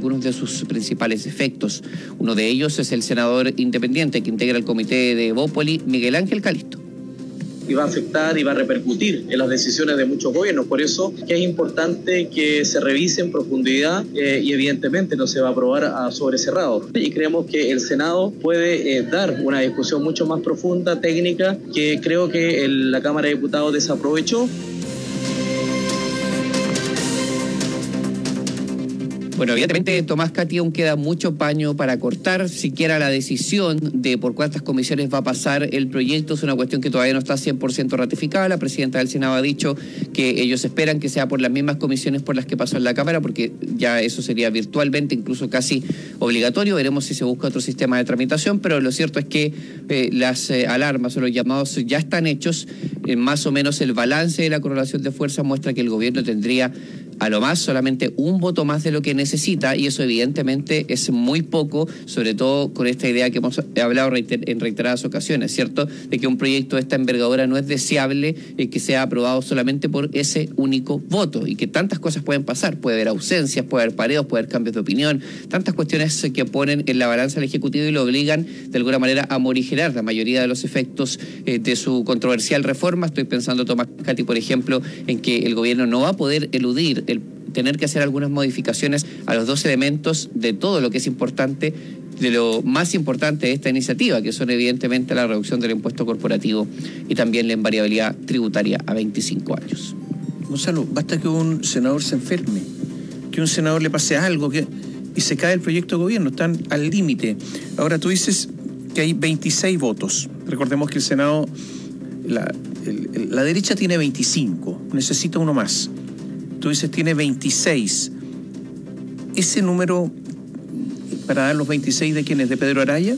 algunos de sus principales efectos. Uno de ellos es el senador independiente que integra el comité de Evópoli, Miguel Ángel Calisto. Y va a afectar y va a repercutir en las decisiones de muchos gobiernos. Por eso que es importante que se revise en profundidad y evidentemente no se va a aprobar a sobre cerrado. Y creemos que el Senado puede dar una discusión mucho más profunda, técnica, que creo que la Cámara de Diputados desaprovechó. Bueno, evidentemente, Tomás Cati, aún queda mucho paño para cortar. Siquiera la decisión de por cuántas comisiones va a pasar el proyecto es una cuestión que todavía no está 100% ratificada. La presidenta del Senado ha dicho que ellos esperan que sea por las mismas comisiones por las que pasó en la Cámara, porque ya eso sería virtualmente, incluso casi obligatorio. Veremos si se busca otro sistema de tramitación, pero lo cierto es que las alarmas o los llamados ya están hechos. Más o menos el balance de la correlación de fuerzas muestra que el gobierno tendría a lo más solamente un voto más de lo que necesita, y eso evidentemente es muy poco, sobre todo con esta idea que hemos hablado en reiteradas ocasiones, ¿cierto?, de que un proyecto de esta envergadura no es deseable que sea aprobado solamente por ese único voto, y que tantas cosas pueden pasar. Puede haber ausencias, puede haber pareos, puede haber cambios de opinión, tantas cuestiones que ponen en la balanza al Ejecutivo y lo obligan de alguna manera a morigerar la mayoría de los efectos de su controversial reforma. Estoy pensando, Tomás Cati, por ejemplo, en que el gobierno no va a poder eludir el tener que hacer algunas modificaciones a los 2 elementos de todo lo que es importante, de lo más importante de esta iniciativa, que son evidentemente la reducción del impuesto corporativo y también la invariabilidad tributaria a 25 años. Gonzalo, basta que un senador se enferme, que un senador le pase algo y se cae el proyecto de gobierno, están al límite. Ahora tú dices que hay 26 votos. Recordemos que el Senado, la derecha tiene 25, necesita uno más. Tú dices tiene 26. ¿Ese número para dar los 26 de quién es? ¿De Pedro Araya?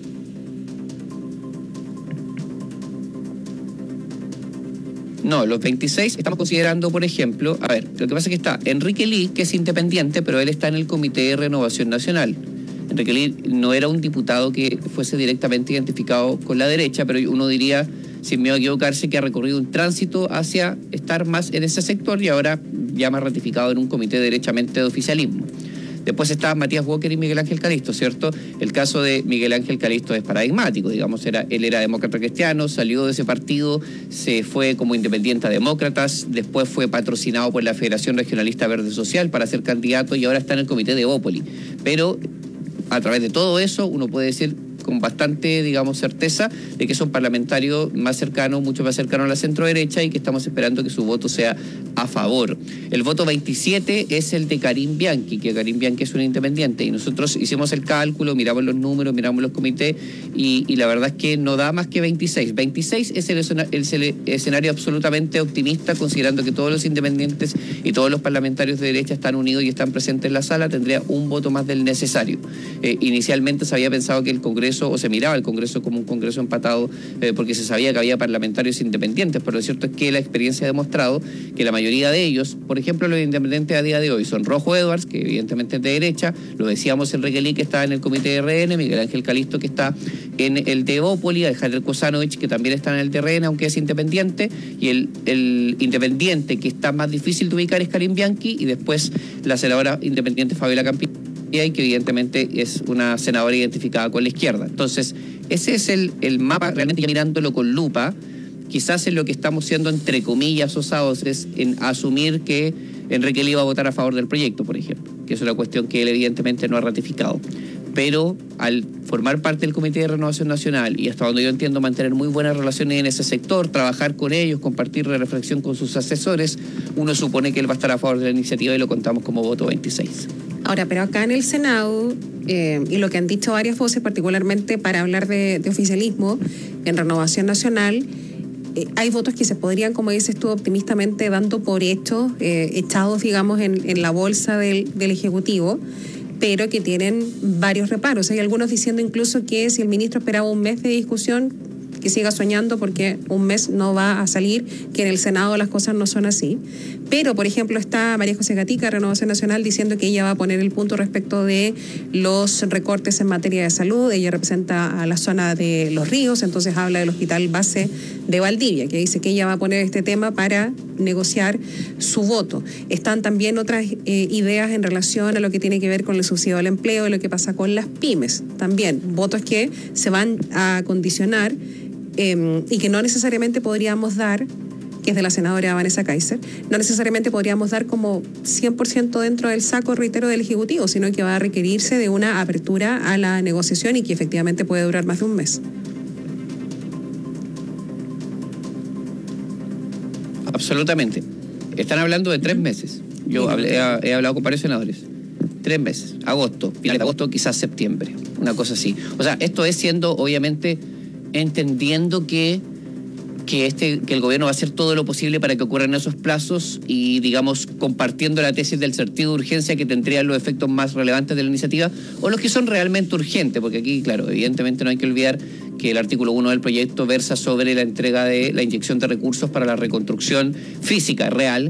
No, los 26 estamos considerando, por ejemplo, a ver, lo que pasa es que está Enrique Ly, que es independiente, pero él está en el Comité de Renovación Nacional. Enrique Ly no era un diputado que fuese directamente identificado con la derecha, pero uno diría, sin miedo a equivocarse, que ha recorrido un tránsito hacia estar más en ese sector y ahora ya más ratificado en un comité derechamente de oficialismo. Después está Matías Walker y Miguel Ángel Calisto, ¿cierto? El caso de Miguel Ángel Calisto es paradigmático, digamos, él era demócrata cristiano, salió de ese partido, se fue como independiente a Demócratas, después fue patrocinado por la Federación Regionalista Verde Social para ser candidato y ahora está en el comité de Evópoli. Pero a través de todo eso uno puede decir con bastante, digamos, certeza de que es un parlamentario más cercano, mucho más cercano a la centro-derecha y que estamos esperando que su voto sea a favor. El voto 27 es el de Karim Bianchi, que Karim Bianchi es un independiente y nosotros hicimos el cálculo, miramos los números, miramos los comités y la verdad es que no da más que 26. 26 es el escenario absolutamente optimista, considerando que todos los independientes y todos los parlamentarios de derecha están unidos y están presentes en la sala, tendría un voto más del necesario. Inicialmente se había pensado que el Congreso, o se miraba el Congreso como un Congreso empatado porque se sabía que había parlamentarios independientes, pero lo cierto es que la experiencia ha demostrado que la mayoría de ellos, por ejemplo los independientes a día de hoy, son Rojo Edwards, que evidentemente es de derecha, lo decíamos Enrique Ly, que está en el comité de RN, Miguel Ángel Calisto, que está en el de Evópoli, Alejandro Kosanovich, que también está en el de RN, aunque es independiente, y el independiente que está más difícil de ubicar es Karim Bianchi, y después la senadora independiente Fabiola Campillo, y que evidentemente es una senadora identificada con la izquierda. Entonces, ese es el mapa, realmente ya mirándolo con lupa. Quizás en lo que estamos siendo, entre comillas, osados es en asumir que Enrique Ly va a votar a favor del proyecto, por ejemplo, que es una cuestión que él evidentemente no ha ratificado. Pero al formar parte del Comité de Renovación Nacional y hasta donde yo entiendo mantener muy buenas relaciones en ese sector, trabajar con ellos, compartir la reflexión con sus asesores, uno supone que él va a estar a favor de la iniciativa y lo contamos como voto 26. Ahora, pero acá en el Senado, y lo que han dicho varias voces, particularmente para hablar de oficialismo en Renovación Nacional, hay votos que se podrían, como dices tú, optimistamente dando por hecho, echados, digamos, en la bolsa del Ejecutivo, pero que tienen varios reparos. Hay algunos diciendo incluso que si el ministro esperaba un mes de discusión, que siga soñando porque un mes no va a salir, que en el Senado las cosas no son así. Pero, por ejemplo, está María José Gatica, Renovación Nacional, diciendo que ella va a poner el punto respecto de los recortes en materia de salud. Ella representa a la zona de Los Ríos, entonces habla del hospital base de Valdivia, que dice que ella va a poner este tema para negociar su voto. Están también otras ideas en relación a lo que tiene que ver con el subsidio al empleo y lo que pasa con las pymes. También votos que se van a condicionar y que no necesariamente podríamos dar, que es de la senadora Vanessa Kaiser, no necesariamente podríamos dar como 100% dentro del saco, reitero, del Ejecutivo, sino que va a requerirse de una apertura a la negociación y que efectivamente puede durar más de un mes. Absolutamente. Están hablando de 3 meses. Yo he hablado con varios senadores. 3 meses. Agosto, final de agosto, quizás septiembre. Una cosa así. O sea, esto es siendo, obviamente, entendiendo que el gobierno va a hacer todo lo posible para que ocurran esos plazos y, digamos, compartiendo la tesis del sentido de urgencia que tendrían los efectos más relevantes de la iniciativa o los que son realmente urgentes, porque aquí, claro, evidentemente no hay que olvidar que el artículo 1 del proyecto versa sobre la entrega de la inyección de recursos para la reconstrucción física real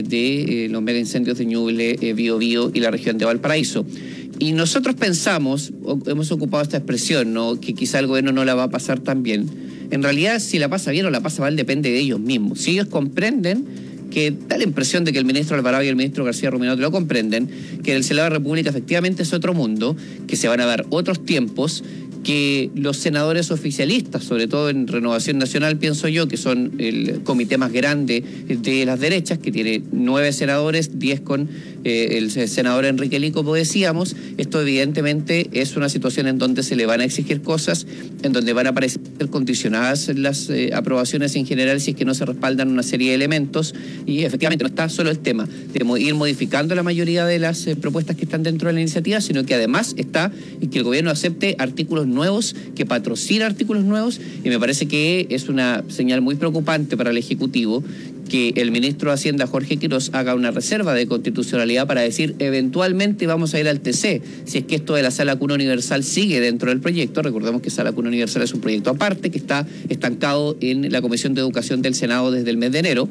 de los mega incendios de Ñuble, Biobío y la región de Valparaíso. Y nosotros pensamos, hemos ocupado esta expresión, ¿no?, que quizá el gobierno no la va a pasar tan bien. En realidad, si la pasa bien o la pasa mal depende de ellos mismos. Si ellos comprenden, que da la impresión de que el ministro Alvarado y el ministro García Ruminaut lo comprenden, que el Senado de la República efectivamente es otro mundo, que se van a dar otros tiempos, que los senadores oficialistas, sobre todo en Renovación Nacional, pienso yo, que son el comité más grande de las derechas, que tiene 9 senadores, 10 con el senador Enrique Ly, como decíamos, esto evidentemente es una situación en donde se le van a exigir cosas, en donde van a aparecer condicionadas las aprobaciones en general si es que no se respaldan una serie de elementos, y efectivamente no está solo el tema de ir modificando la mayoría de las propuestas que están dentro de la iniciativa, sino que además está que el gobierno acepte artículos nuevos, que patrocina artículos nuevos, y me parece que es una señal muy preocupante para el Ejecutivo que el ministro de Hacienda, Jorge Quiroz, haga una reserva de constitucionalidad para decir eventualmente vamos a ir al TC, si es que esto de la Sala Cuna Universal sigue dentro del proyecto. Recordemos que Sala Cuna Universal es un proyecto aparte que está estancado en la Comisión de Educación del Senado desde el mes de enero.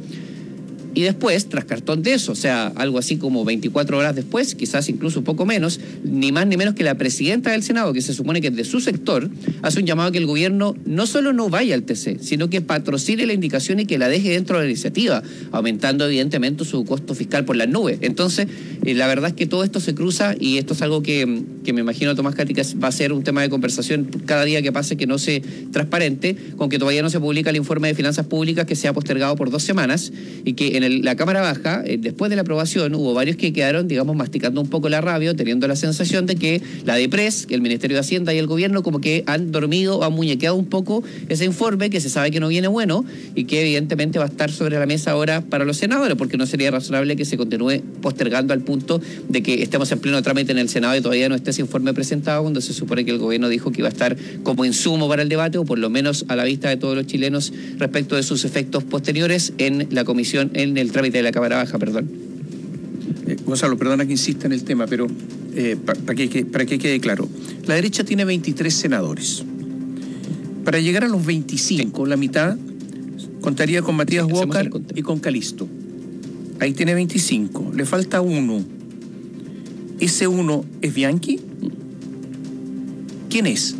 Y después, tras cartón de eso, o sea, algo así como 24 horas después, quizás incluso un poco menos, ni más ni menos que la presidenta del Senado, que se supone que es de su sector, hace un llamado a que el gobierno no solo no vaya al TC, sino que patrocine la indicación y que la deje dentro de la iniciativa, aumentando evidentemente su costo fiscal por las nubes. Entonces, la verdad es que todo esto se cruza, y esto es algo que me imagino, Tomás Cática, va a ser un tema de conversación cada día que pase que no se transparente, con que todavía no se publica el informe de finanzas públicas, que se ha postergado por 2 semanas, y que en la Cámara Baja, después de la aprobación, hubo varios que quedaron, digamos, masticando un poco la rabia, teniendo la sensación de que la DEPRES, el Ministerio de Hacienda y el gobierno como que han dormido o han muñequeado un poco ese informe, que se sabe que no viene bueno y que evidentemente va a estar sobre la mesa ahora para los senadores, porque no sería razonable que se continúe postergando al punto de que estemos en pleno trámite en el Senado y todavía no esté ese informe presentado, cuando se supone que el gobierno dijo que iba a estar como insumo para el debate, o por lo menos a la vista de todos los chilenos respecto de sus efectos posteriores en la comisión, en el trámite de la Cámara Baja, perdón. Gonzalo, perdona que insista en el tema, pero para que quede claro. La derecha tiene 23 senadores. Para llegar a los 25, la mitad contaría con Matías Walker y con Calisto. Ahí tiene 25. Le falta uno. ¿Ese uno es Bianchi? ¿Quién es?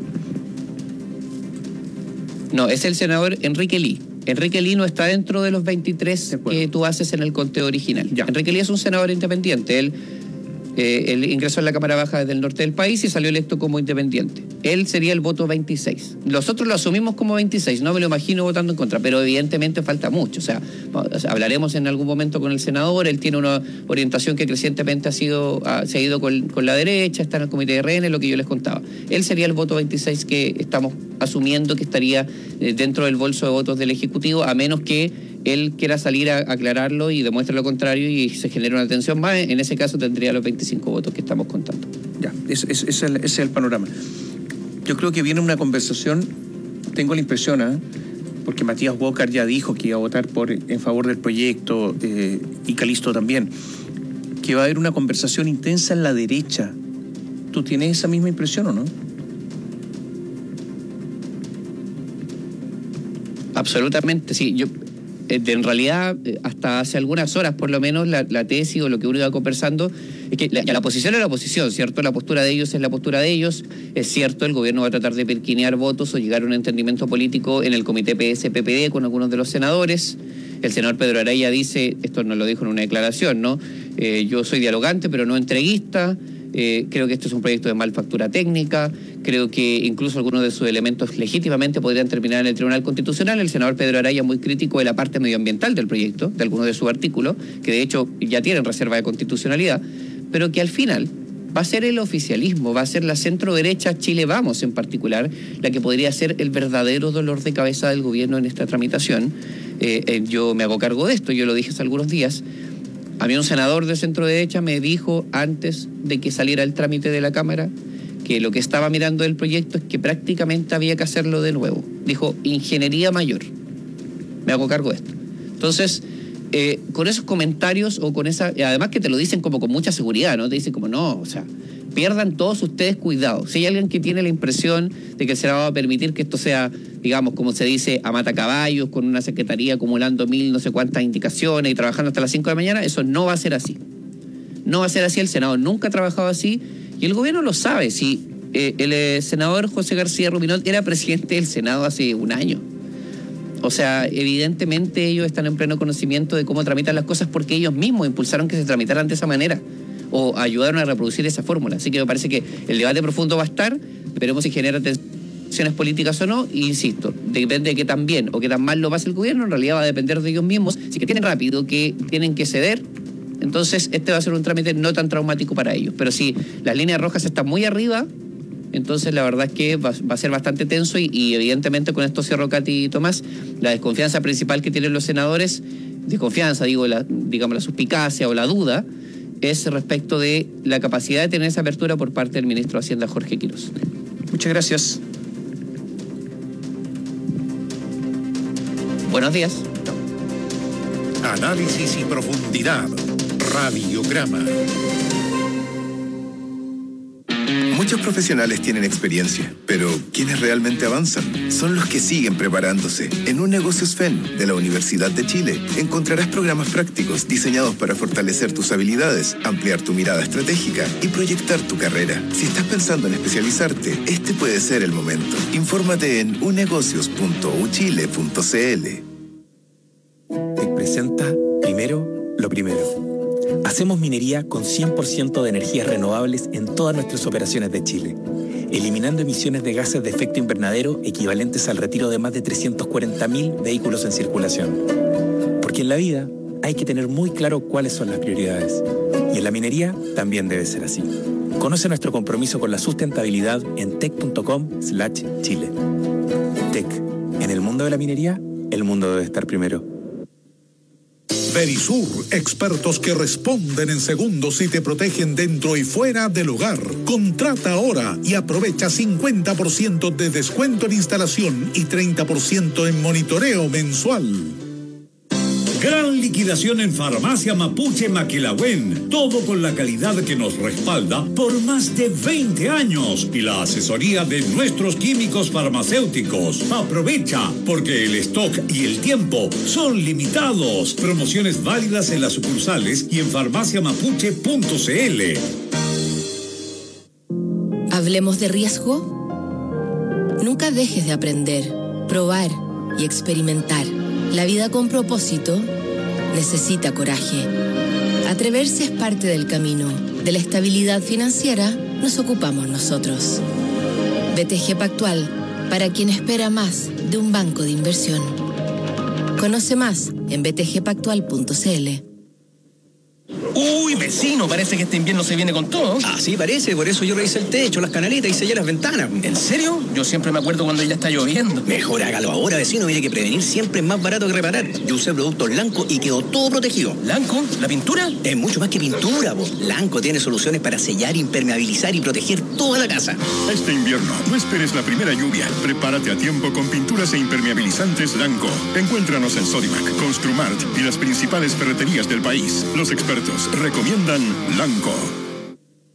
No, es el senador Enrique Ly. Enrique Ly no está dentro de los 23 que tú haces en el conteo original. Ya. Enrique Ly es un senador independiente. Él ingresó en la Cámara Baja desde el norte del país y salió electo como independiente. Él sería el voto 26. Nosotros lo asumimos como 26, no me lo imagino votando en contra, pero evidentemente falta mucho. O sea, hablaremos en algún momento con el senador. Él tiene una orientación que crecientemente se ha ido con la derecha, está en el comité de RN, lo que yo les contaba. Él sería el voto 26 que estamos asumiendo que estaría dentro del bolso de votos del Ejecutivo, a menos que él quiera salir a aclararlo y demuestre lo contrario y se genera una tensión más. En ese caso tendría los 25 votos que estamos contando. Ya, ese es el panorama. Yo creo que viene una conversación, tengo la impresión, porque Matías Walker ya dijo que iba a votar en favor del proyecto, y Calisto también, que va a haber una conversación intensa en la derecha. ¿Tú tienes esa misma impresión o no? Absolutamente, sí. en realidad, hasta hace algunas horas, por lo menos, la tesis o lo que uno iba conversando es que la oposición es la oposición, ¿cierto? La postura de ellos es la postura de ellos. Es cierto, el gobierno va a tratar de perquinear votos o llegar a un entendimiento político en el comité PS-PPD con algunos de los senadores. El senador Pedro Araya dice, esto nos lo dijo en una declaración, ¿no? Yo soy dialogante, pero no entreguista. Creo que esto es un proyecto de malfactura técnica. Creo que incluso algunos de sus elementos legítimamente podrían terminar en el Tribunal Constitucional. El senador Pedro Araya es muy crítico de la parte medioambiental del proyecto, de algunos de sus artículos, que de hecho ya tienen reserva de constitucionalidad, pero que al final va a ser el oficialismo, va a ser la centro-derecha Chile Vamos en particular, la que podría ser el verdadero dolor de cabeza del gobierno en esta tramitación. Yo me hago cargo de esto, yo lo dije hace algunos días. A mí un senador de centro-derecha me dijo antes de que saliera el trámite de la Cámara que lo que estaba mirando del proyecto es que prácticamente había que hacerlo de nuevo. Dijo, ingeniería mayor. Me hago cargo de esto. Entonces, con esos comentarios o con esa... Además que te lo dicen como con mucha seguridad, ¿no? Te dicen como, no, o sea, pierdan todos ustedes cuidado. Si hay alguien que tiene la impresión de que el Senado va a permitir que esto sea, digamos, como se dice, a matacaballos, con una secretaría acumulando 1000 no sé cuántas indicaciones y trabajando hasta las 5 de la mañana, eso no va a ser así. No va a ser así, el Senado nunca ha trabajado así y el gobierno lo sabe. Si el senador José García Ruminot era presidente del Senado hace un año. O sea, evidentemente ellos están en pleno conocimiento de cómo tramitan las cosas porque ellos mismos impulsaron que se tramitaran de esa manera o ayudaron a reproducir esa fórmula. Así que me parece que el debate profundo va a estar, veremos si genera tensiones políticas o no, e insisto, depende de qué tan bien o qué tan mal lo pase el gobierno, en realidad va a depender de ellos mismos, si que tienen rápido, que tienen que ceder, entonces este va a ser un trámite no tan traumático para ellos. Pero si las líneas rojas están muy arriba, entonces la verdad es que va a ser bastante tenso y evidentemente con esto cierro, Katy y Tomás, la desconfianza principal que tienen los senadores, desconfianza, digo, digamos la suspicacia o la duda, es respecto de la capacidad de tener esa apertura por parte del ministro de Hacienda, Jorge Quiroz. Muchas gracias. Buenos días. Análisis y profundidad. Radiograma. Muchos profesionales tienen experiencia, pero quienes realmente avanzan son los que siguen preparándose. En UNegocios FEN de la Universidad de Chile encontrarás programas prácticos diseñados para fortalecer tus habilidades, ampliar tu mirada estratégica y proyectar tu carrera. Si estás pensando en especializarte, este puede ser el momento. Infórmate en unegocios.uchile.cl. Te presenta Primero lo Primero. Hacemos minería con 100% de energías renovables en todas nuestras operaciones de Chile, eliminando emisiones de gases de efecto invernadero equivalentes al retiro de más de 340.000 vehículos en circulación. Porque en la vida hay que tener muy claro cuáles son las prioridades. Y en la minería también debe ser así. Conoce nuestro compromiso con la sustentabilidad en tec.com/Chile. Tec. En el mundo de la minería, el mundo debe estar primero. Verisur, expertos que responden en segundos y te protegen dentro y fuera del hogar. Contrata ahora y aprovecha 50% de descuento en instalación y 30% en monitoreo mensual. Gran liquidación en Farmacia Mapuche Maquilahuén. Todo con la calidad que nos respalda por más de 20 años y la asesoría de nuestros químicos farmacéuticos. Aprovecha, porque el stock y el tiempo son limitados. Promociones válidas en las sucursales y en farmaciamapuche.cl. Hablemos de riesgo. Nunca dejes de aprender, probar y experimentar. La vida con propósito necesita coraje. Atreverse es parte del camino. De la estabilidad financiera nos ocupamos nosotros. BTG Pactual, para quien espera más de un banco de inversión. Conoce más en btgpactual.cl. Uy, vecino, parece que este invierno se viene con todo. Ah, sí, parece, por eso yo revisé el techo, las canaletas y sellé las ventanas. ¿En serio? Yo siempre me acuerdo cuando ya está lloviendo. Mejor hágalo ahora, vecino, mire que prevenir siempre es más barato que reparar. Yo usé productos Lanco y quedó todo protegido. ¿Lanco? ¿La pintura? Es mucho más que pintura, po. Lanco tiene soluciones para sellar, impermeabilizar y proteger toda la casa. Este invierno, no esperes la primera lluvia. Prepárate a tiempo con pinturas e impermeabilizantes Lanco. Encuéntranos en Sodimac, Construmart y las principales ferreterías del país. Los expertos recomiendan Lanco.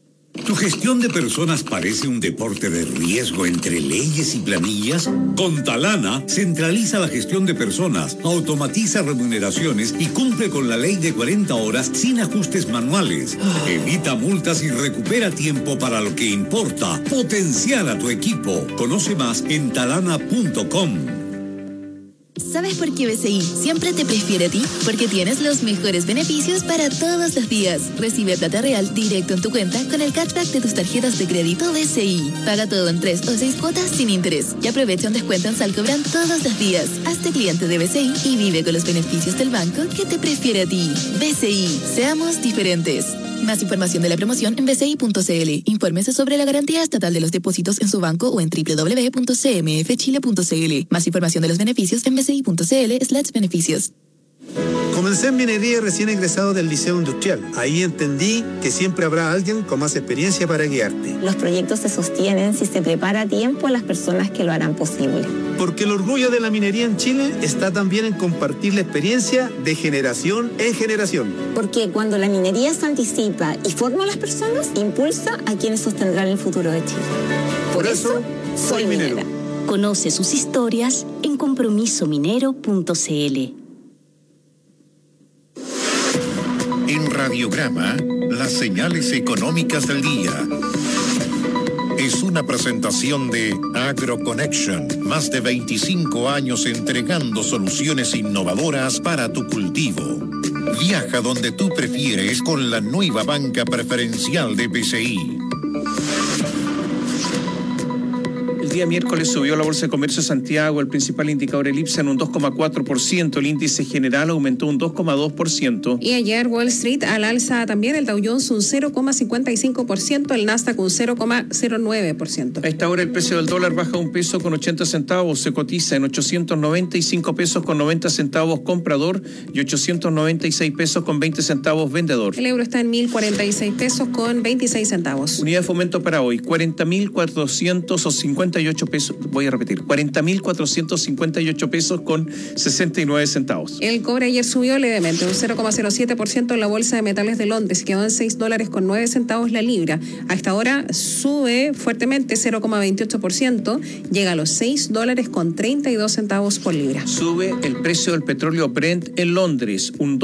¿Tu gestión de personas parece un deporte de riesgo entre leyes y planillas? Con Talana, centraliza la gestión de personas, automatiza remuneraciones y cumple con la ley de 40 horas sin ajustes manuales. Evita multas y recupera tiempo para lo que importa. Potenciar a tu equipo. Conoce más en talana.com. ¿Sabes por qué BCI siempre te prefiere a ti? Porque tienes los mejores beneficios para todos los días. Recibe plata real directo en tu cuenta con el cashback de tus tarjetas de crédito BCI. Paga todo en 3 o 6 cuotas sin interés y aprovecha un descuento en Salcobran todos los días. Hazte cliente de BCI y vive con los beneficios del banco que te prefiere a ti. BCI, seamos diferentes. Más información de la promoción en bci.cl. Infórmese sobre la garantía estatal de los depósitos en su banco o en www.cmfchile.cl. Más información de los beneficios en bci.cl/beneficios. Comencé en minería recién egresado del Liceo Industrial. Ahí entendí que siempre habrá alguien con más experiencia para guiarte. Los proyectos se sostienen si se prepara a tiempo a las personas que lo harán posible. Porque el orgullo de la minería en Chile está también en compartir la experiencia de generación en generación. Porque cuando la minería se anticipa y forma a las personas, impulsa a quienes sostendrán el futuro de Chile. Por eso, soy minera. Conoce sus historias en compromisominero.cl. En Radiograma, las señales económicas del día. Es una presentación de AgroConnection, más de 25 años entregando soluciones innovadoras para tu cultivo. Viaja donde tú prefieres con la nueva banca preferencial de BCI. El día miércoles subió la Bolsa de Comercio de Santiago, el principal indicador el IPSA en un 2,4%, el índice general aumentó un 2,2%. Y ayer Wall Street al alza también, el Dow Jones un 0,55%, el Nasdaq un 0,09%. A esta hora el precio del dólar baja $1 con 80 centavos, se cotiza en 895 pesos con 90 centavos comprador y 896 pesos con 20 centavos vendedor. El euro está en 1.046 pesos con 26 centavos. Unidad de fomento para hoy, 40.458 pesos, voy a repetir, 40.458 pesos con 69 centavos. El cobre ayer subió levemente, un 0,07% en la Bolsa de Metales de Londres, quedó en $6 con 9 centavos la libra. A esta hora sube fuertemente, 0,28%, llega a los $6 con 32 centavos por libra. Sube el precio del petróleo Brent en Londres, un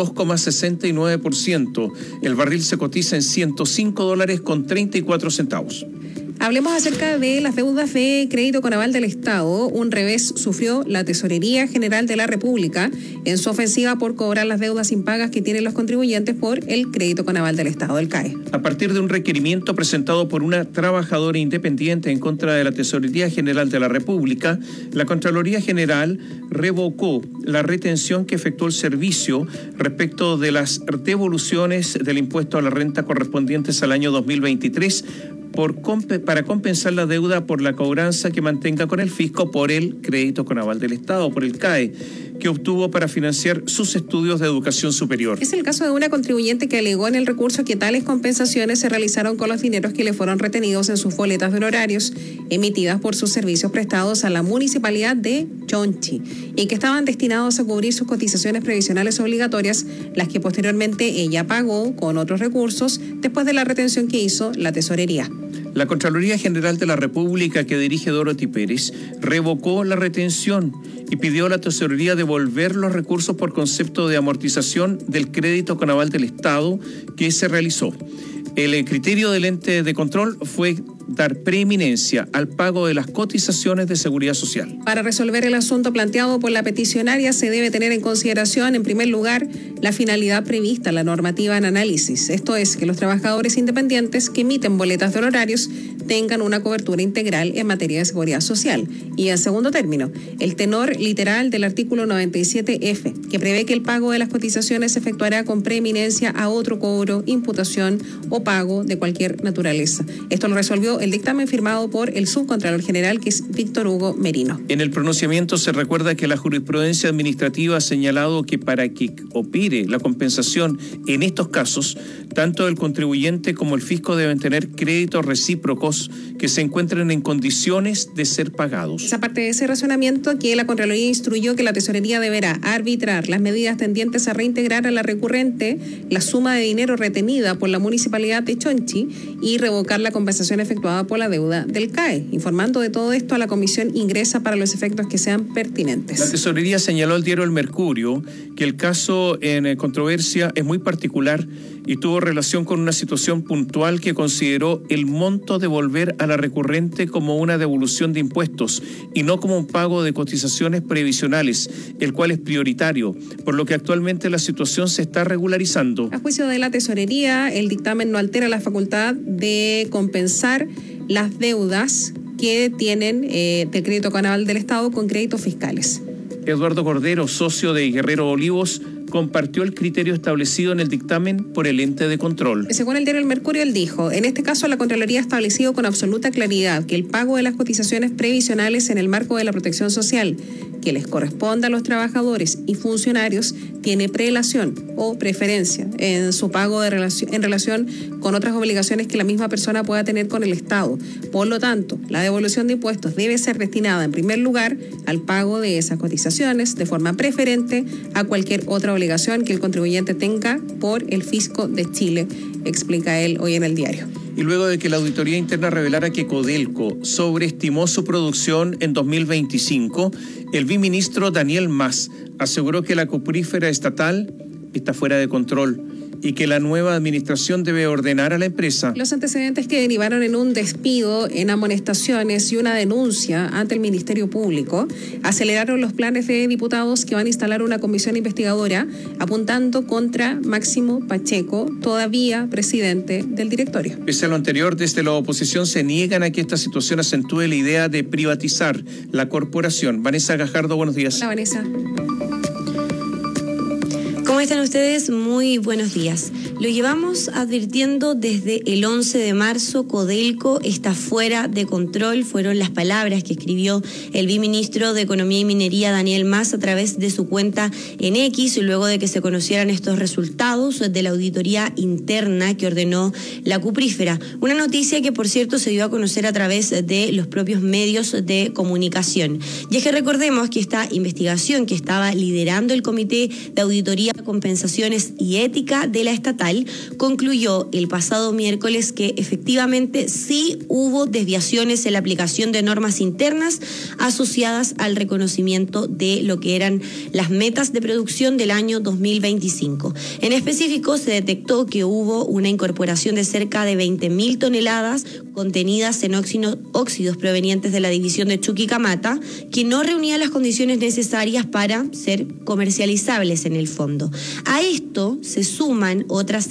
2,69%. El barril se cotiza en $105 con 34 centavos. Hablemos acerca de las deudas de crédito con aval del Estado. Un revés sufrió la Tesorería General de la República en su ofensiva por cobrar las deudas impagas que tienen los contribuyentes por el crédito con aval del Estado, el CAE. A partir de un requerimiento presentado por una trabajadora independiente en contra de la Tesorería General de la República, la Contraloría General revocó la retención que efectuó el servicio respecto de las devoluciones del impuesto a la renta correspondientes al año 2023 para compensar la deuda por la cobranza que mantenga con el fisco por el crédito con aval del Estado, por el CAE, que obtuvo para financiar sus estudios de educación superior. Es el caso de una contribuyente que alegó en el recurso que tales compensaciones se realizaron con los dineros que le fueron retenidos en sus boletas de honorarios emitidas por sus servicios prestados a la municipalidad de Chonchi y que estaban destinados a cubrir sus cotizaciones previsionales obligatorias, las que posteriormente ella pagó con otros recursos después de la retención que hizo la tesorería. La Contraloría General de la República, que dirige Dorothy Pérez, revocó la retención y pidió a la Tesorería devolver los recursos por concepto de amortización del crédito con aval del Estado que se realizó. El criterio del ente de control fue dar preeminencia al pago de las cotizaciones de seguridad social. Para resolver el asunto planteado por la peticionaria se debe tener en consideración, en primer lugar, la finalidad prevista en la normativa en análisis. Esto es, que los trabajadores independientes que emiten boletas de honorarios tengan una cobertura integral en materia de seguridad social. Y en segundo término, el tenor literal del artículo 97F, que prevé que el pago de las cotizaciones se efectuará con preeminencia a otro cobro, imputación o pago de cualquier naturaleza. Esto lo resolvió emitió el dictamen firmado por el subcontralor general, que es Víctor Hugo Merino. En el pronunciamiento se recuerda que la jurisprudencia administrativa ha señalado que para que opere la compensación en estos casos, tanto el contribuyente como el fisco deben tener créditos recíprocos que se encuentren en condiciones de ser pagados. Esa parte de ese razonamiento, que la Contraloría instruyó que la Tesorería deberá arbitrar las medidas tendientes a reintegrar a la recurrente la suma de dinero retenida por la Municipalidad de Chonchi y revocar la compensación efectuada por la deuda del CAE. Informando de todo esto, a la comisión ingresa para los efectos que sean pertinentes. La Tesorería señaló al diario El Mercurio que el caso en controversia es muy particular y tuvo relación con una situación puntual que consideró el monto de devolver a la recurrente como una devolución de impuestos y no como un pago de cotizaciones previsionales, el cual es prioritario, por lo que actualmente la situación se está regularizando. A juicio de la Tesorería, el dictamen no altera la facultad de compensar las deudas que tienen del crédito canal del Estado con créditos fiscales. Eduardo Cordero, socio de Guerrero Olivos, compartió el criterio establecido en el dictamen por el ente de control. Según el diario El Mercurio, él dijo: en este caso la Contraloría ha establecido con absoluta claridad que el pago de las cotizaciones previsionales en el marco de la protección social que les corresponde a los trabajadores y funcionarios tiene prelación o preferencia en su pago en relación con otras obligaciones que la misma persona pueda tener con el Estado. Por lo tanto, la devolución de impuestos debe ser destinada en primer lugar al pago de esas cotizaciones de forma preferente a cualquier otra obligación que el contribuyente tenga por el fisco de Chile, explica él hoy en el diario. Y luego de que la auditoría interna revelara que Codelco sobreestimó su producción en 2025, el viceministro Daniel Mas aseguró que la cuprífera estatal está fuera de control y que la nueva administración debe ordenar a la empresa. Los antecedentes que derivaron en un despido, en amonestaciones y una denuncia ante el Ministerio Público aceleraron los planes de diputados que van a instalar una comisión investigadora apuntando contra Máximo Pacheco, todavía presidente del directorio. Pese a lo anterior, desde la oposición se niegan a que esta situación acentúe la idea de privatizar la corporación. Vanessa Gajardo, buenos días. Hola, Vanessa. ¿Cómo están ustedes? Muy buenos días. Lo llevamos advirtiendo desde el 11 de marzo, Codelco está fuera de control, fueron las palabras que escribió el viceministro de Economía y Minería, Daniel Mas, a través de su cuenta en X, luego de que se conocieran estos resultados de la auditoría interna que ordenó la cuprífera. Una noticia que, por cierto, se dio a conocer a través de los propios medios de comunicación. Y es que recordemos que esta investigación que estaba liderando el Comité de Auditoría, Compensaciones y Ética de la estatal concluyó el pasado miércoles que efectivamente sí hubo desviaciones en la aplicación de normas internas asociadas al reconocimiento de lo que eran las metas de producción del año 2025. En específico, se detectó que hubo una incorporación de cerca de 20.000 toneladas contenidas en óxidos provenientes de la división de Chuquicamata, que no reunían las condiciones necesarias para ser comercializables en el fondo. A esto se suman otras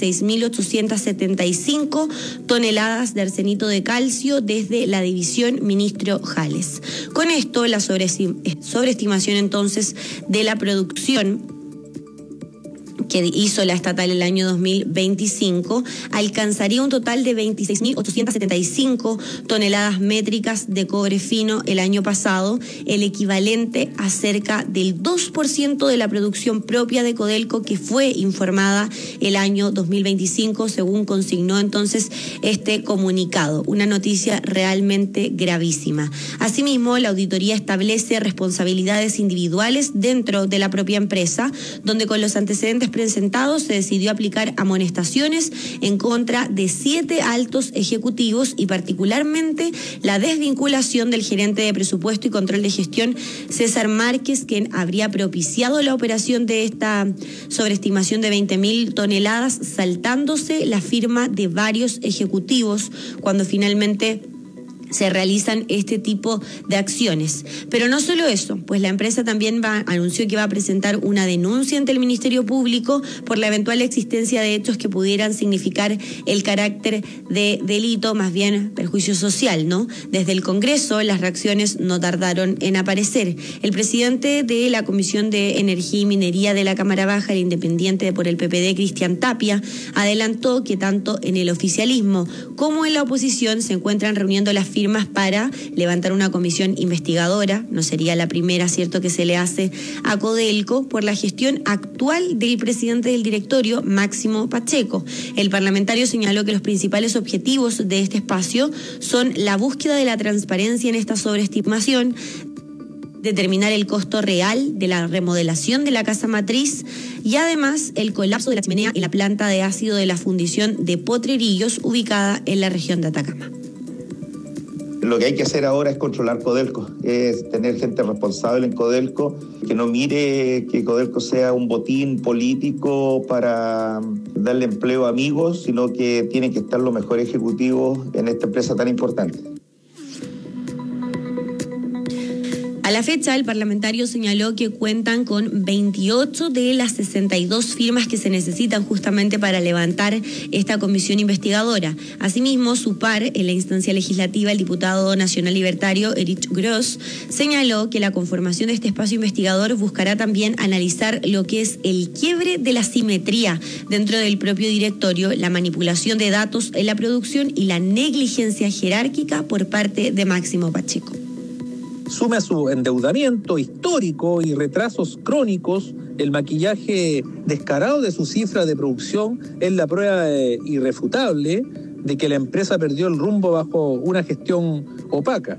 6.875 toneladas de arsenito de calcio desde la división Ministro Jales. Con esto, la sobreestimación entonces de la producción que hizo la estatal el año 2025 alcanzaría un total de 26.875 toneladas métricas de cobre fino el año pasado, el equivalente a cerca del 2% de la producción propia de Codelco que fue informada el año 2025, según consignó entonces este comunicado. Una noticia realmente gravísima. Asimismo, la auditoría establece responsabilidades individuales dentro de la propia empresa, donde con los antecedentes presentados se decidió aplicar amonestaciones en contra de 7 altos ejecutivos y particularmente la desvinculación del gerente de presupuesto y control de gestión César Márquez, quien habría propiciado la operación de esta sobreestimación de 20.000 toneladas, saltándose la firma de varios ejecutivos cuando finalmente se realizan este tipo de acciones. Pero no solo eso, pues la empresa también anunció que va a presentar una denuncia ante el Ministerio Público por la eventual existencia de hechos que pudieran significar el carácter de delito, más bien perjuicio social, ¿no? Desde el Congreso, las reacciones no tardaron en aparecer. El presidente de la Comisión de Energía y Minería de la Cámara Baja, el independiente por el PPD, Cristian Tapia, adelantó que tanto en el oficialismo como en la oposición se encuentran reuniendo las firmas para levantar una comisión investigadora. No sería la primera, cierto, que se le hace a Codelco por la gestión actual del presidente del directorio, Máximo Pacheco. El parlamentario señaló que los principales objetivos de este espacio son la búsqueda de la transparencia en esta sobreestimación, determinar el costo real de la remodelación de la casa matriz y además el colapso de la chimenea en la planta de ácido de la fundición de Potrerillos, ubicada en la región de Atacama. Lo que hay que hacer ahora es controlar Codelco, es tener gente responsable en Codelco, que no mire que Codelco sea un botín político para darle empleo a amigos, sino que tienen que estar los mejores ejecutivos en esta empresa tan importante. A la fecha, el parlamentario señaló que cuentan con 28 de las 62 firmas que se necesitan justamente para levantar esta comisión investigadora. Asimismo, su par en la instancia legislativa, el diputado nacional libertario Erich Gross, señaló que la conformación de este espacio investigador buscará también analizar lo que es el quiebre de la simetría dentro del propio directorio, la manipulación de datos en la producción y la negligencia jerárquica por parte de Máximo Pacheco. Sume a su endeudamiento histórico y retrasos crónicos, el maquillaje descarado de su cifra de producción es la prueba irrefutable de que la empresa perdió el rumbo bajo una gestión opaca.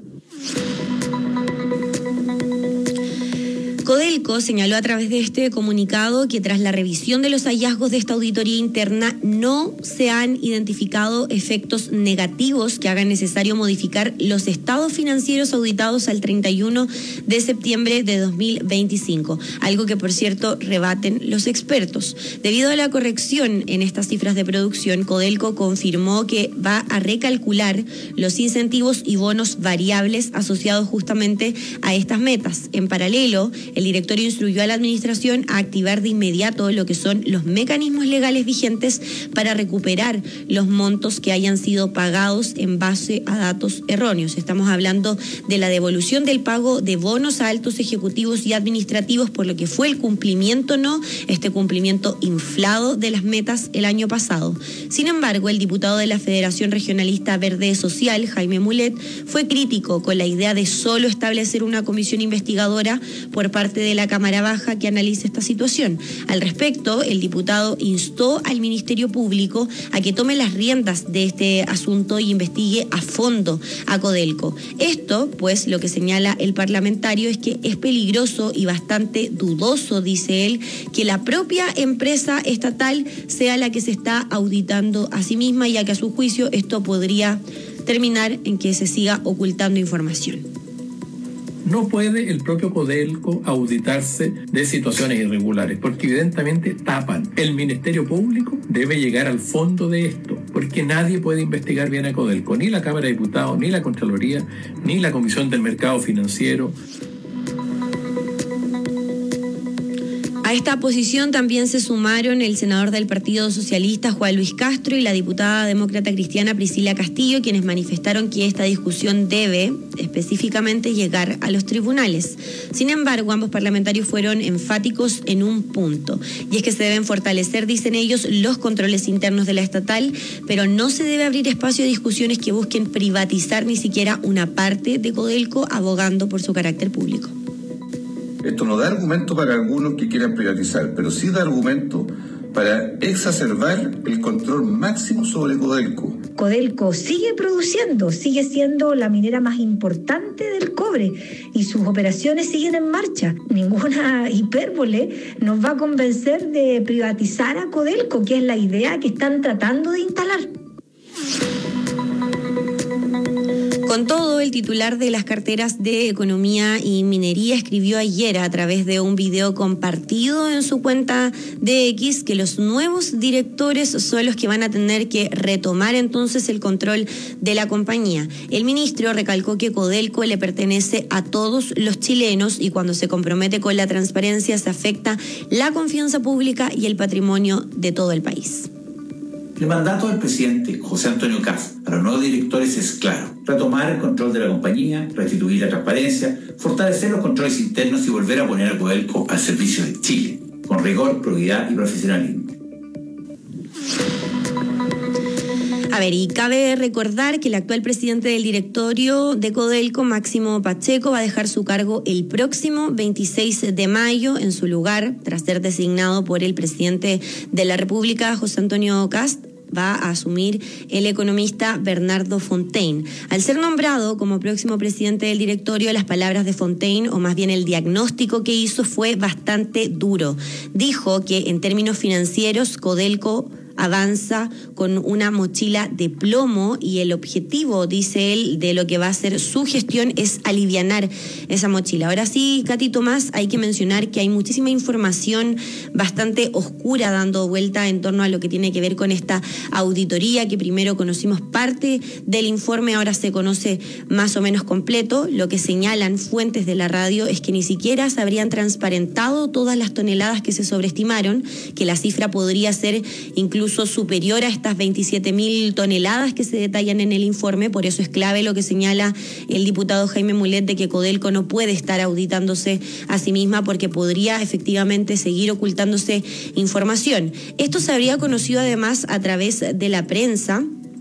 Codelco señaló a través de este comunicado que tras la revisión de los hallazgos de esta auditoría interna no se han identificado efectos negativos que hagan necesario modificar los estados financieros auditados al 31 de septiembre de 2025, algo que por cierto rebaten los expertos. Debido a la corrección en estas cifras de producción, Codelco confirmó que va a recalcular los incentivos y bonos variables asociados justamente a estas metas. En paralelo, el directorio instruyó a la administración a activar de inmediato lo que son los mecanismos legales vigentes para recuperar los montos que hayan sido pagados en base a datos erróneos. Estamos hablando de la devolución del pago de bonos a altos ejecutivos y administrativos por lo que fue el cumplimiento, este cumplimiento inflado de las metas el año pasado. Sin embargo, el diputado de la Federación Regionalista Verde Social, Jaime Mulet, fue crítico con la idea de solo establecer una comisión investigadora por parte de la Cámara Baja que analice esta situación. Al respecto, el diputado instó al Ministerio Público a que tome las riendas de este asunto y investigue a fondo a Codelco. Esto, pues, lo que señala el parlamentario es que es peligroso y bastante dudoso, dice él, que la propia empresa estatal sea la que se está auditando a sí misma, ya que a su juicio esto podría terminar en que se siga ocultando información. No puede el propio Codelco auditarse de situaciones irregulares, porque evidentemente tapan. El Ministerio Público debe llegar al fondo de esto, porque nadie puede investigar bien a Codelco, ni la Cámara de Diputados, ni la Contraloría, ni la Comisión del Mercado Financiero. A esta posición también se sumaron el senador del Partido Socialista, Juan Luis Castro, y la diputada demócrata cristiana Priscila Castillo, quienes manifestaron que esta discusión debe específicamente llegar a los tribunales. Sin embargo, ambos parlamentarios fueron enfáticos en un punto, y es que se deben fortalecer, dicen ellos, los controles internos de la estatal, pero no se debe abrir espacio a discusiones que busquen privatizar ni siquiera una parte de Codelco, abogando por su carácter público. Esto no da argumento para algunos que quieran privatizar, pero sí da argumento para exacerbar el control máximo sobre Codelco. Codelco sigue produciendo, sigue siendo la minera más importante del cobre y sus operaciones siguen en marcha. Ninguna hipérbole nos va a convencer de privatizar a Codelco, que es la idea que están tratando de instalar. Con todo, el titular de las carteras de Economía y Minería escribió ayer a través de un video compartido en su cuenta de X que los nuevos directores son los que van a tener que retomar entonces el control de la compañía. El ministro recalcó que Codelco le pertenece a todos los chilenos y cuando se compromete con la transparencia se afecta la confianza pública y el patrimonio de todo el país. El mandato del presidente José Antonio Kast para los nuevos directores es claro: retomar el control de la compañía, restituir la transparencia, fortalecer los controles internos y volver a poner a Codelco al servicio de Chile, con rigor, probidad y profesionalismo. A ver, y cabe recordar que el actual presidente del directorio de Codelco, Máximo Pacheco, va a dejar su cargo el próximo 26 de mayo en su lugar, tras ser designado por el presidente de la República, José Antonio Kast. Va a asumir el economista Bernardo Fontaine. Al ser nombrado como próximo presidente del directorio, las palabras de Fontaine, o más bien el diagnóstico que hizo, fue bastante duro. Dijo que en términos financieros, Codelco avanza con una mochila de plomo y el objetivo, dice él, de lo que va a ser su gestión es alivianar esa mochila. Ahora sí, Katy Tomás, hay que mencionar que hay muchísima información bastante oscura dando vuelta en torno a lo que tiene que ver con esta auditoría, que primero conocimos parte del informe, ahora se conoce más o menos completo. Lo que señalan fuentes de la radio es que ni siquiera se habrían transparentado todas las toneladas que se sobreestimaron, que la cifra podría ser incluso superior a estas 27.000 toneladas que se detallan en el informe. Por eso es clave lo que señala el diputado Jaime Mulet de que Codelco no puede estar auditándose a sí misma porque podría efectivamente seguir ocultándose información. Esto se habría conocido además a través de la prensa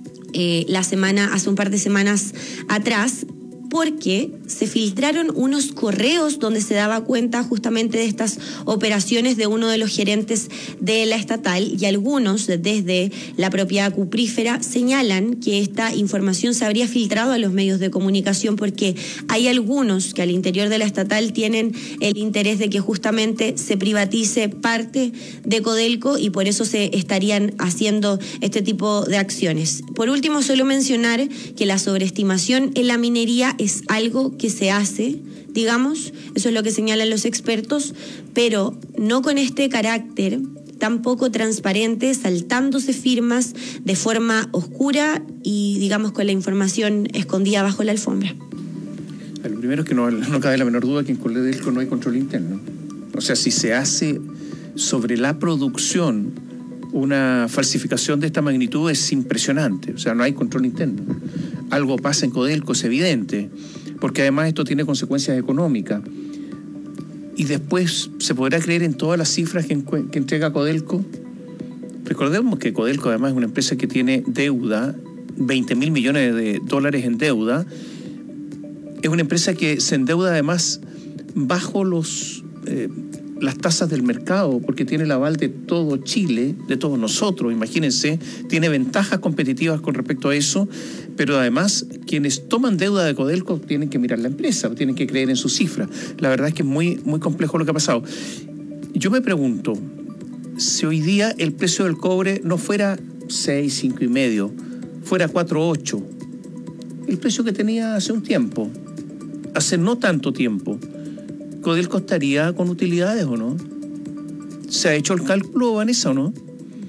hace un par de semanas atrás, porque se filtraron unos correos donde se daba cuenta justamente de estas operaciones de uno de los gerentes de la estatal, y algunos desde la propia cuprífera señalan que esta información se habría filtrado a los medios de comunicación porque hay algunos que al interior de la estatal tienen el interés de que justamente se privatice parte de Codelco y por eso se estarían haciendo este tipo de acciones. Por último, solo mencionar que la sobreestimación en la minería es algo que se hace, digamos, eso es lo que señalan los expertos, pero no con este carácter tan poco transparente, saltándose firmas de forma oscura y, digamos, con la información escondida bajo la alfombra. Lo primero es que no cabe la menor duda que en Codelco no hay control interno. O sea, si se hace sobre la producción una falsificación de esta magnitud es impresionante. O sea, no hay control interno. Algo pasa en Codelco, es evidente, porque además esto tiene consecuencias económicas. Y después, ¿se podrá creer en todas las cifras que entrega Codelco? Recordemos que Codelco además es una empresa que tiene deuda, 20.000 millones de dólares en deuda. Es una empresa que se endeuda además bajo las tasas del mercado, porque tiene el aval de todo Chile, de todos nosotros, imagínense, tiene ventajas competitivas con respecto a eso, pero además quienes toman deuda de Codelco tienen que mirar la empresa, tienen que creer en sus cifras. La verdad es que es muy, muy complejo lo que ha pasado. Yo me pregunto, si hoy día el precio del cobre no fuera 6, 5,5, fuera 4,8, el precio que tenía hace un tiempo, hace no tanto tiempo, ¿Codelco estaría con utilidades o no? ¿Se ha hecho el cálculo, Vanessa, o no?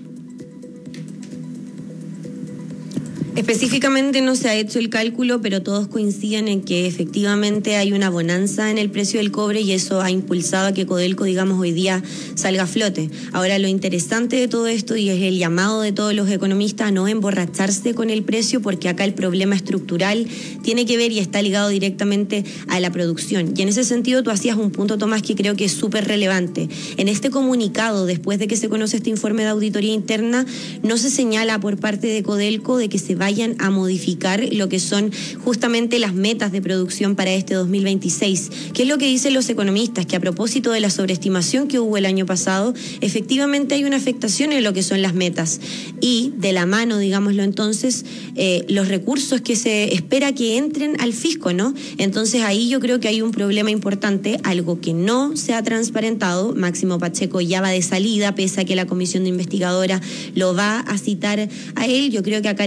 Específicamente no se ha hecho el cálculo, pero todos coinciden en que efectivamente hay una bonanza en el precio del cobre y eso ha impulsado a que Codelco, digamos, hoy día salga a flote. Ahora, lo interesante de todo esto, y es el llamado de todos los economistas, a no emborracharse con el precio, porque acá el problema estructural tiene que ver y está ligado directamente a la producción. Y en ese sentido tú hacías un punto, Tomás, que creo que es súper relevante. En este comunicado, después de que se conoce este informe de auditoría interna, no se señala por parte de Codelco de que se vayan a modificar lo que son justamente las metas de producción para este 2026. ¿Qué es lo que dicen los economistas? Que a propósito de la sobreestimación que hubo el año pasado, efectivamente hay una afectación en lo que son las metas. Y de la mano, digámoslo entonces, los recursos que se espera que entren al fisco, ¿no? Entonces ahí yo creo que hay un problema importante, algo que no se ha transparentado. Máximo Pacheco ya va de salida, pese a que la comisión de investigadora lo va a citar a él. Yo creo que acá el punto importante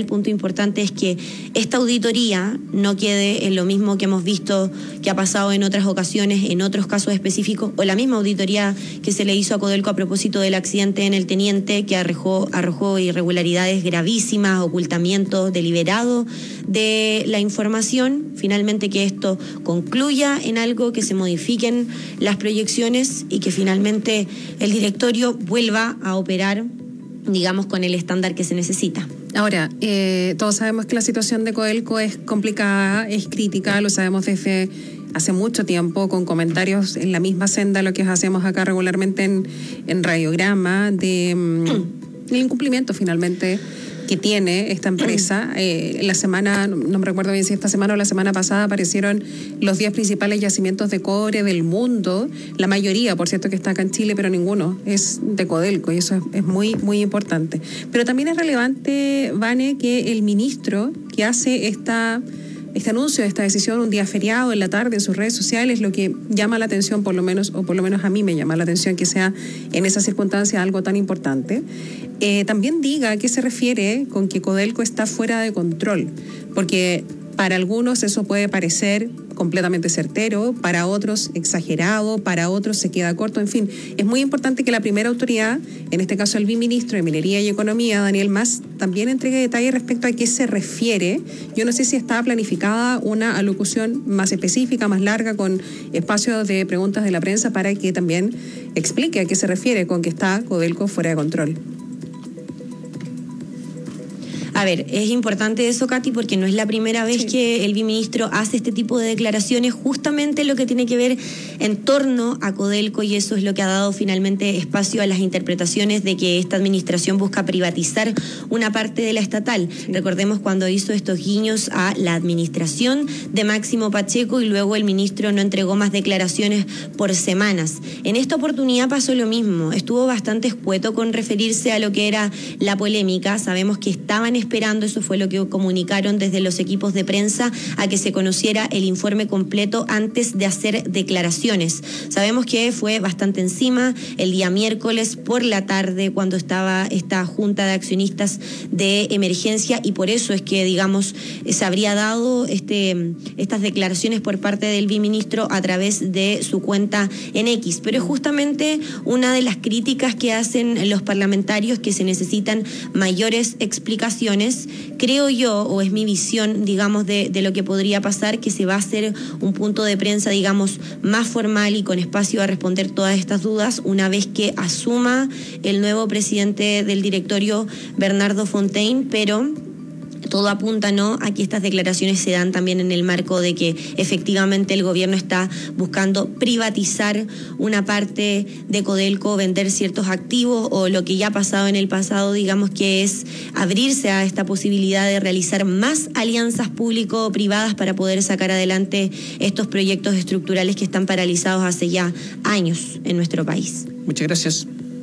importante es que esta auditoría no quede en lo mismo que hemos visto que ha pasado en otras ocasiones, en otros casos específicos, o la misma auditoría que se le hizo a Codelco a propósito del accidente en el Teniente, que arrojó irregularidades gravísimas, ocultamiento deliberado de la información. Finalmente, que esto concluya en algo, que se modifiquen las proyecciones y que finalmente el directorio vuelva a operar, digamos, con el estándar que se necesita. Ahora, todos sabemos que la situación de Codelco es complicada, es crítica, lo sabemos desde hace mucho tiempo, con comentarios en la misma senda, lo que hacemos acá regularmente en Radiograma, el incumplimiento finalmente que tiene esta empresa. La semana, no me recuerdo bien si esta semana o la semana pasada, aparecieron los 10 principales yacimientos de cobre del mundo. La mayoría, por cierto, que está acá en Chile, pero ninguno es de Codelco, y eso es muy, muy importante. Pero también es relevante, Vane, que el ministro que hace este anuncio, esta decisión, un día feriado en la tarde en sus redes sociales, lo que llama la atención, por lo menos a mí me llama la atención que sea en esa circunstancia algo tan importante. También diga a qué se refiere con que Codelco está fuera de control, porque para algunos eso puede parecer completamente certero, para otros exagerado, para otros se queda corto, en fin. Es muy importante que la primera autoridad, en este caso el viceministro de Minería y Economía, Daniel Mas, también entregue detalles respecto a qué se refiere. Yo no sé si está planificada una alocución más específica, más larga, con espacios de preguntas de la prensa, para que también explique a qué se refiere con que está Codelco fuera de control. A ver, es importante eso, Katy, porque no es la primera vez que el viceministro hace este tipo de declaraciones, justamente lo que tiene que ver en torno a Codelco, y eso es lo que ha dado finalmente espacio a las interpretaciones de que esta administración busca privatizar una parte de la estatal. Recordemos cuando hizo estos guiños a la administración de Máximo Pacheco y luego el ministro no entregó más declaraciones por semanas. En esta oportunidad pasó lo mismo, estuvo bastante escueto con referirse a lo que era la polémica. Sabemos que estaban esperando, eso fue lo que comunicaron desde los equipos de prensa, a que se conociera el informe completo antes de hacer declaraciones. Sabemos que fue bastante encima el día miércoles por la tarde, cuando estaba esta junta de accionistas de emergencia, y por eso es que, digamos, se habría dado estas declaraciones por parte del viceministro a través de su cuenta en X. Pero es justamente una de las críticas que hacen los parlamentarios, que se necesitan mayores explicaciones. Creo yo, o es mi visión, digamos, de lo que podría pasar, que se va a hacer un punto de prensa, digamos, más formal y con espacio a responder todas estas dudas una vez que asuma el nuevo presidente del directorio, Bernardo Fontaine, pero todo apunta, ¿no?, a que estas declaraciones se dan también en el marco de que efectivamente el gobierno está buscando privatizar una parte de Codelco, vender ciertos activos, o lo que ya ha pasado en el pasado, digamos, que es abrirse a esta posibilidad de realizar más alianzas público-privadas para poder sacar adelante estos proyectos estructurales que están paralizados hace ya años en nuestro país. Muchas gracias.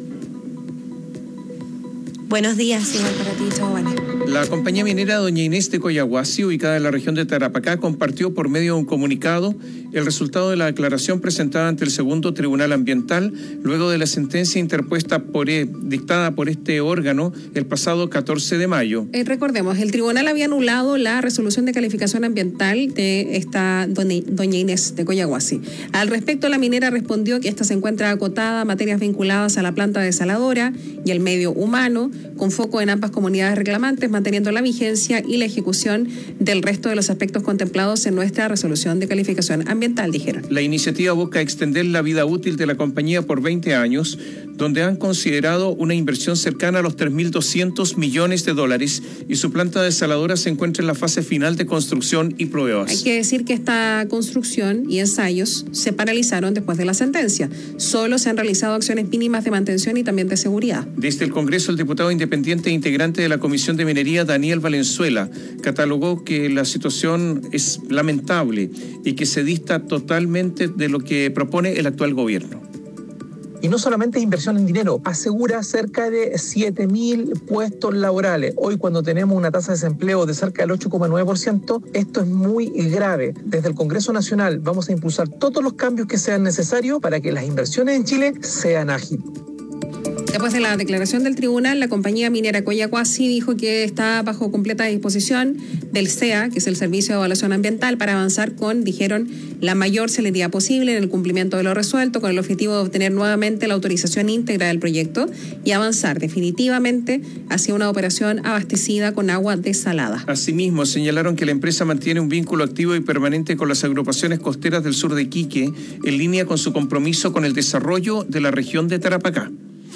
Buenos días. Igual para ti, chao, Vane. La compañía minera Doña Inés de Coyahuasi, ubicada en la región de Tarapacá, compartió por medio de un comunicado el resultado de la declaración presentada ante el segundo Tribunal Ambiental, luego de la sentencia interpuesta dictada por este órgano el pasado 14 de mayo. Recordemos, el tribunal había anulado la resolución de calificación ambiental de esta Doña Inés de Coyahuasi. Al respecto, la minera respondió que esta se encuentra acotada a materias vinculadas a la planta desaladora y al medio humano, con foco en ambas comunidades reclamantes, manteniendo la vigencia y la ejecución del resto de los aspectos contemplados en nuestra resolución de calificación ambiental, dijeron. La iniciativa busca extender la vida útil de la compañía por 20 años, donde han considerado una inversión cercana a los 3.200 millones de dólares, y su planta desaladora se encuentra en la fase final de construcción y pruebas. Hay que decir que esta construcción y ensayos se paralizaron después de la sentencia. Solo se han realizado acciones mínimas de mantención y también de seguridad. Desde el Congreso, el diputado independiente e integrante de la Comisión de Minería, Daniel Valenzuela, catalogó que la situación es lamentable y que se dista totalmente de lo que propone el actual gobierno. Y no solamente es inversión en dinero, asegura cerca de 7.000 puestos laborales. Hoy, cuando tenemos una tasa de desempleo de cerca del 8,9%, esto es muy grave. Desde el Congreso Nacional vamos a impulsar todos los cambios que sean necesarios para que las inversiones en Chile sean ágiles. Después de la declaración del tribunal, la compañía minera Collahuasi dijo que está bajo completa disposición del SEA, que es el Servicio de Evaluación Ambiental, para avanzar con, dijeron, la mayor celeridad posible en el cumplimiento de lo resuelto, con el objetivo de obtener nuevamente la autorización íntegra del proyecto y avanzar definitivamente hacia una operación abastecida con agua desalada. Asimismo, señalaron que la empresa mantiene un vínculo activo y permanente con las agrupaciones costeras del sur de Iquique, en línea con su compromiso con el desarrollo de la región de Tarapacá.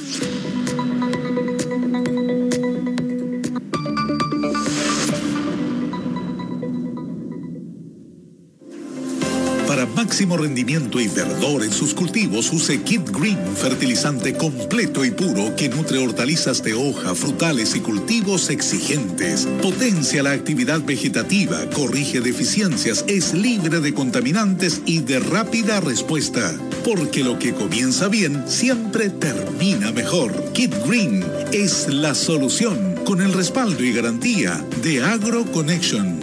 Para máximo rendimiento y verdor en sus cultivos, use Kid Green, fertilizante completo y puro que nutre hortalizas de hoja, frutales y cultivos exigentes. Potencia la actividad vegetativa, corrige deficiencias, es libre de contaminantes y de rápida respuesta. Porque lo que comienza bien siempre termina mejor. Kid Green es la solución, con el respaldo y garantía de Agro Connection.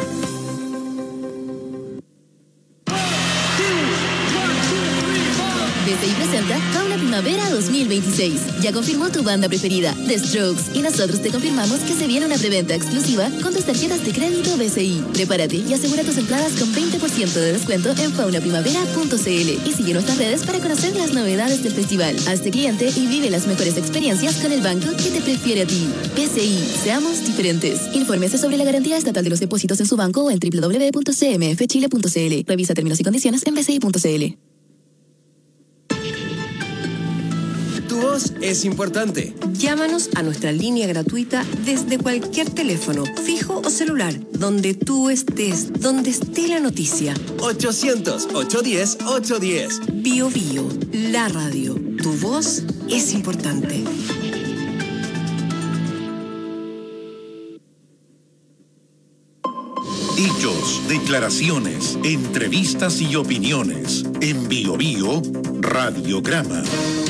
BCI presenta Fauna Primavera 2026. Ya confirmó tu banda preferida, The Strokes, y nosotros te confirmamos que se viene una preventa exclusiva con tus tarjetas de crédito BCI. Prepárate y asegura tus entradas con 20% de descuento en faunaprimavera.cl y sigue nuestras redes para conocer las novedades del festival. Hazte cliente y vive las mejores experiencias con el banco que te prefiere a ti. BCI, seamos diferentes. Infórmese sobre la garantía estatal de los depósitos en su banco o en www.cmfchile.cl. Revisa términos y condiciones en bci.cl. Tu voz es importante. Llámanos a nuestra línea gratuita desde cualquier teléfono, fijo o celular, donde tú estés, donde esté la noticia. 800-810-810. Bio Bio, la radio. Tu voz es importante. Hechos, declaraciones, entrevistas y opiniones. En Bio Bio, Radiograma.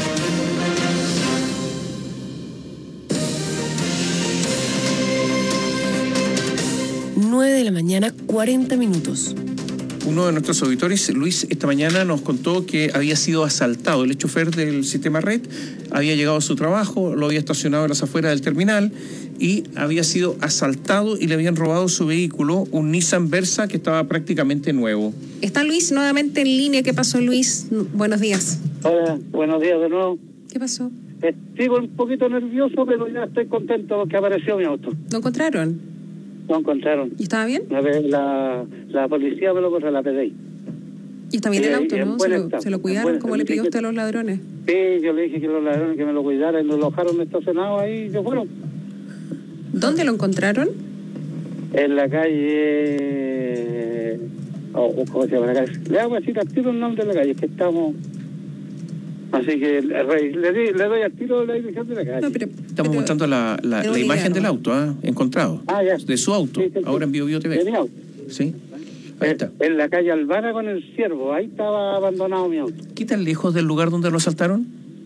9 de la mañana, 40 minutos. Uno de nuestros auditores, Luis, esta mañana nos contó que había sido asaltado. El chofer del sistema Red había llegado a su trabajo, lo había estacionado en las afueras del terminal y había sido asaltado y le habían robado su vehículo, un Nissan Versa que estaba prácticamente nuevo. Está Luis nuevamente en línea. ¿Qué pasó, Luis? Buenos días. Hola, buenos días de nuevo. ¿Qué pasó? Sigo un poquito nervioso, pero ya estoy contento porque apareció mi auto. ¿Lo encontraron? Lo encontraron. ¿Y estaba bien? La policía me lo puso, la PDI. Y está bien el auto, ¿no? ¿Se lo cuidaron? ¿Cómo le pidió usted a los ladrones? Sí, yo le dije que los ladrones que me lo cuidaran, lo dejaron estacionado ahí y se fueron. ¿Dónde lo encontraron? En la calle... ¿cómo se llama la calle? Le hago así, al tiro el nombre de la calle, que estamos... Así que le doy al tiro la dirección de la calle. No, estamos mostrando la imagen del auto, encontrado. Ya. De su auto, sí, ahora en Bio Bio TV. De mi auto. Sí. Ahí está. En la calle Albana con el Ciervo, ahí estaba abandonado mi auto. ¿Qué tan lejos del lugar donde lo asaltaron?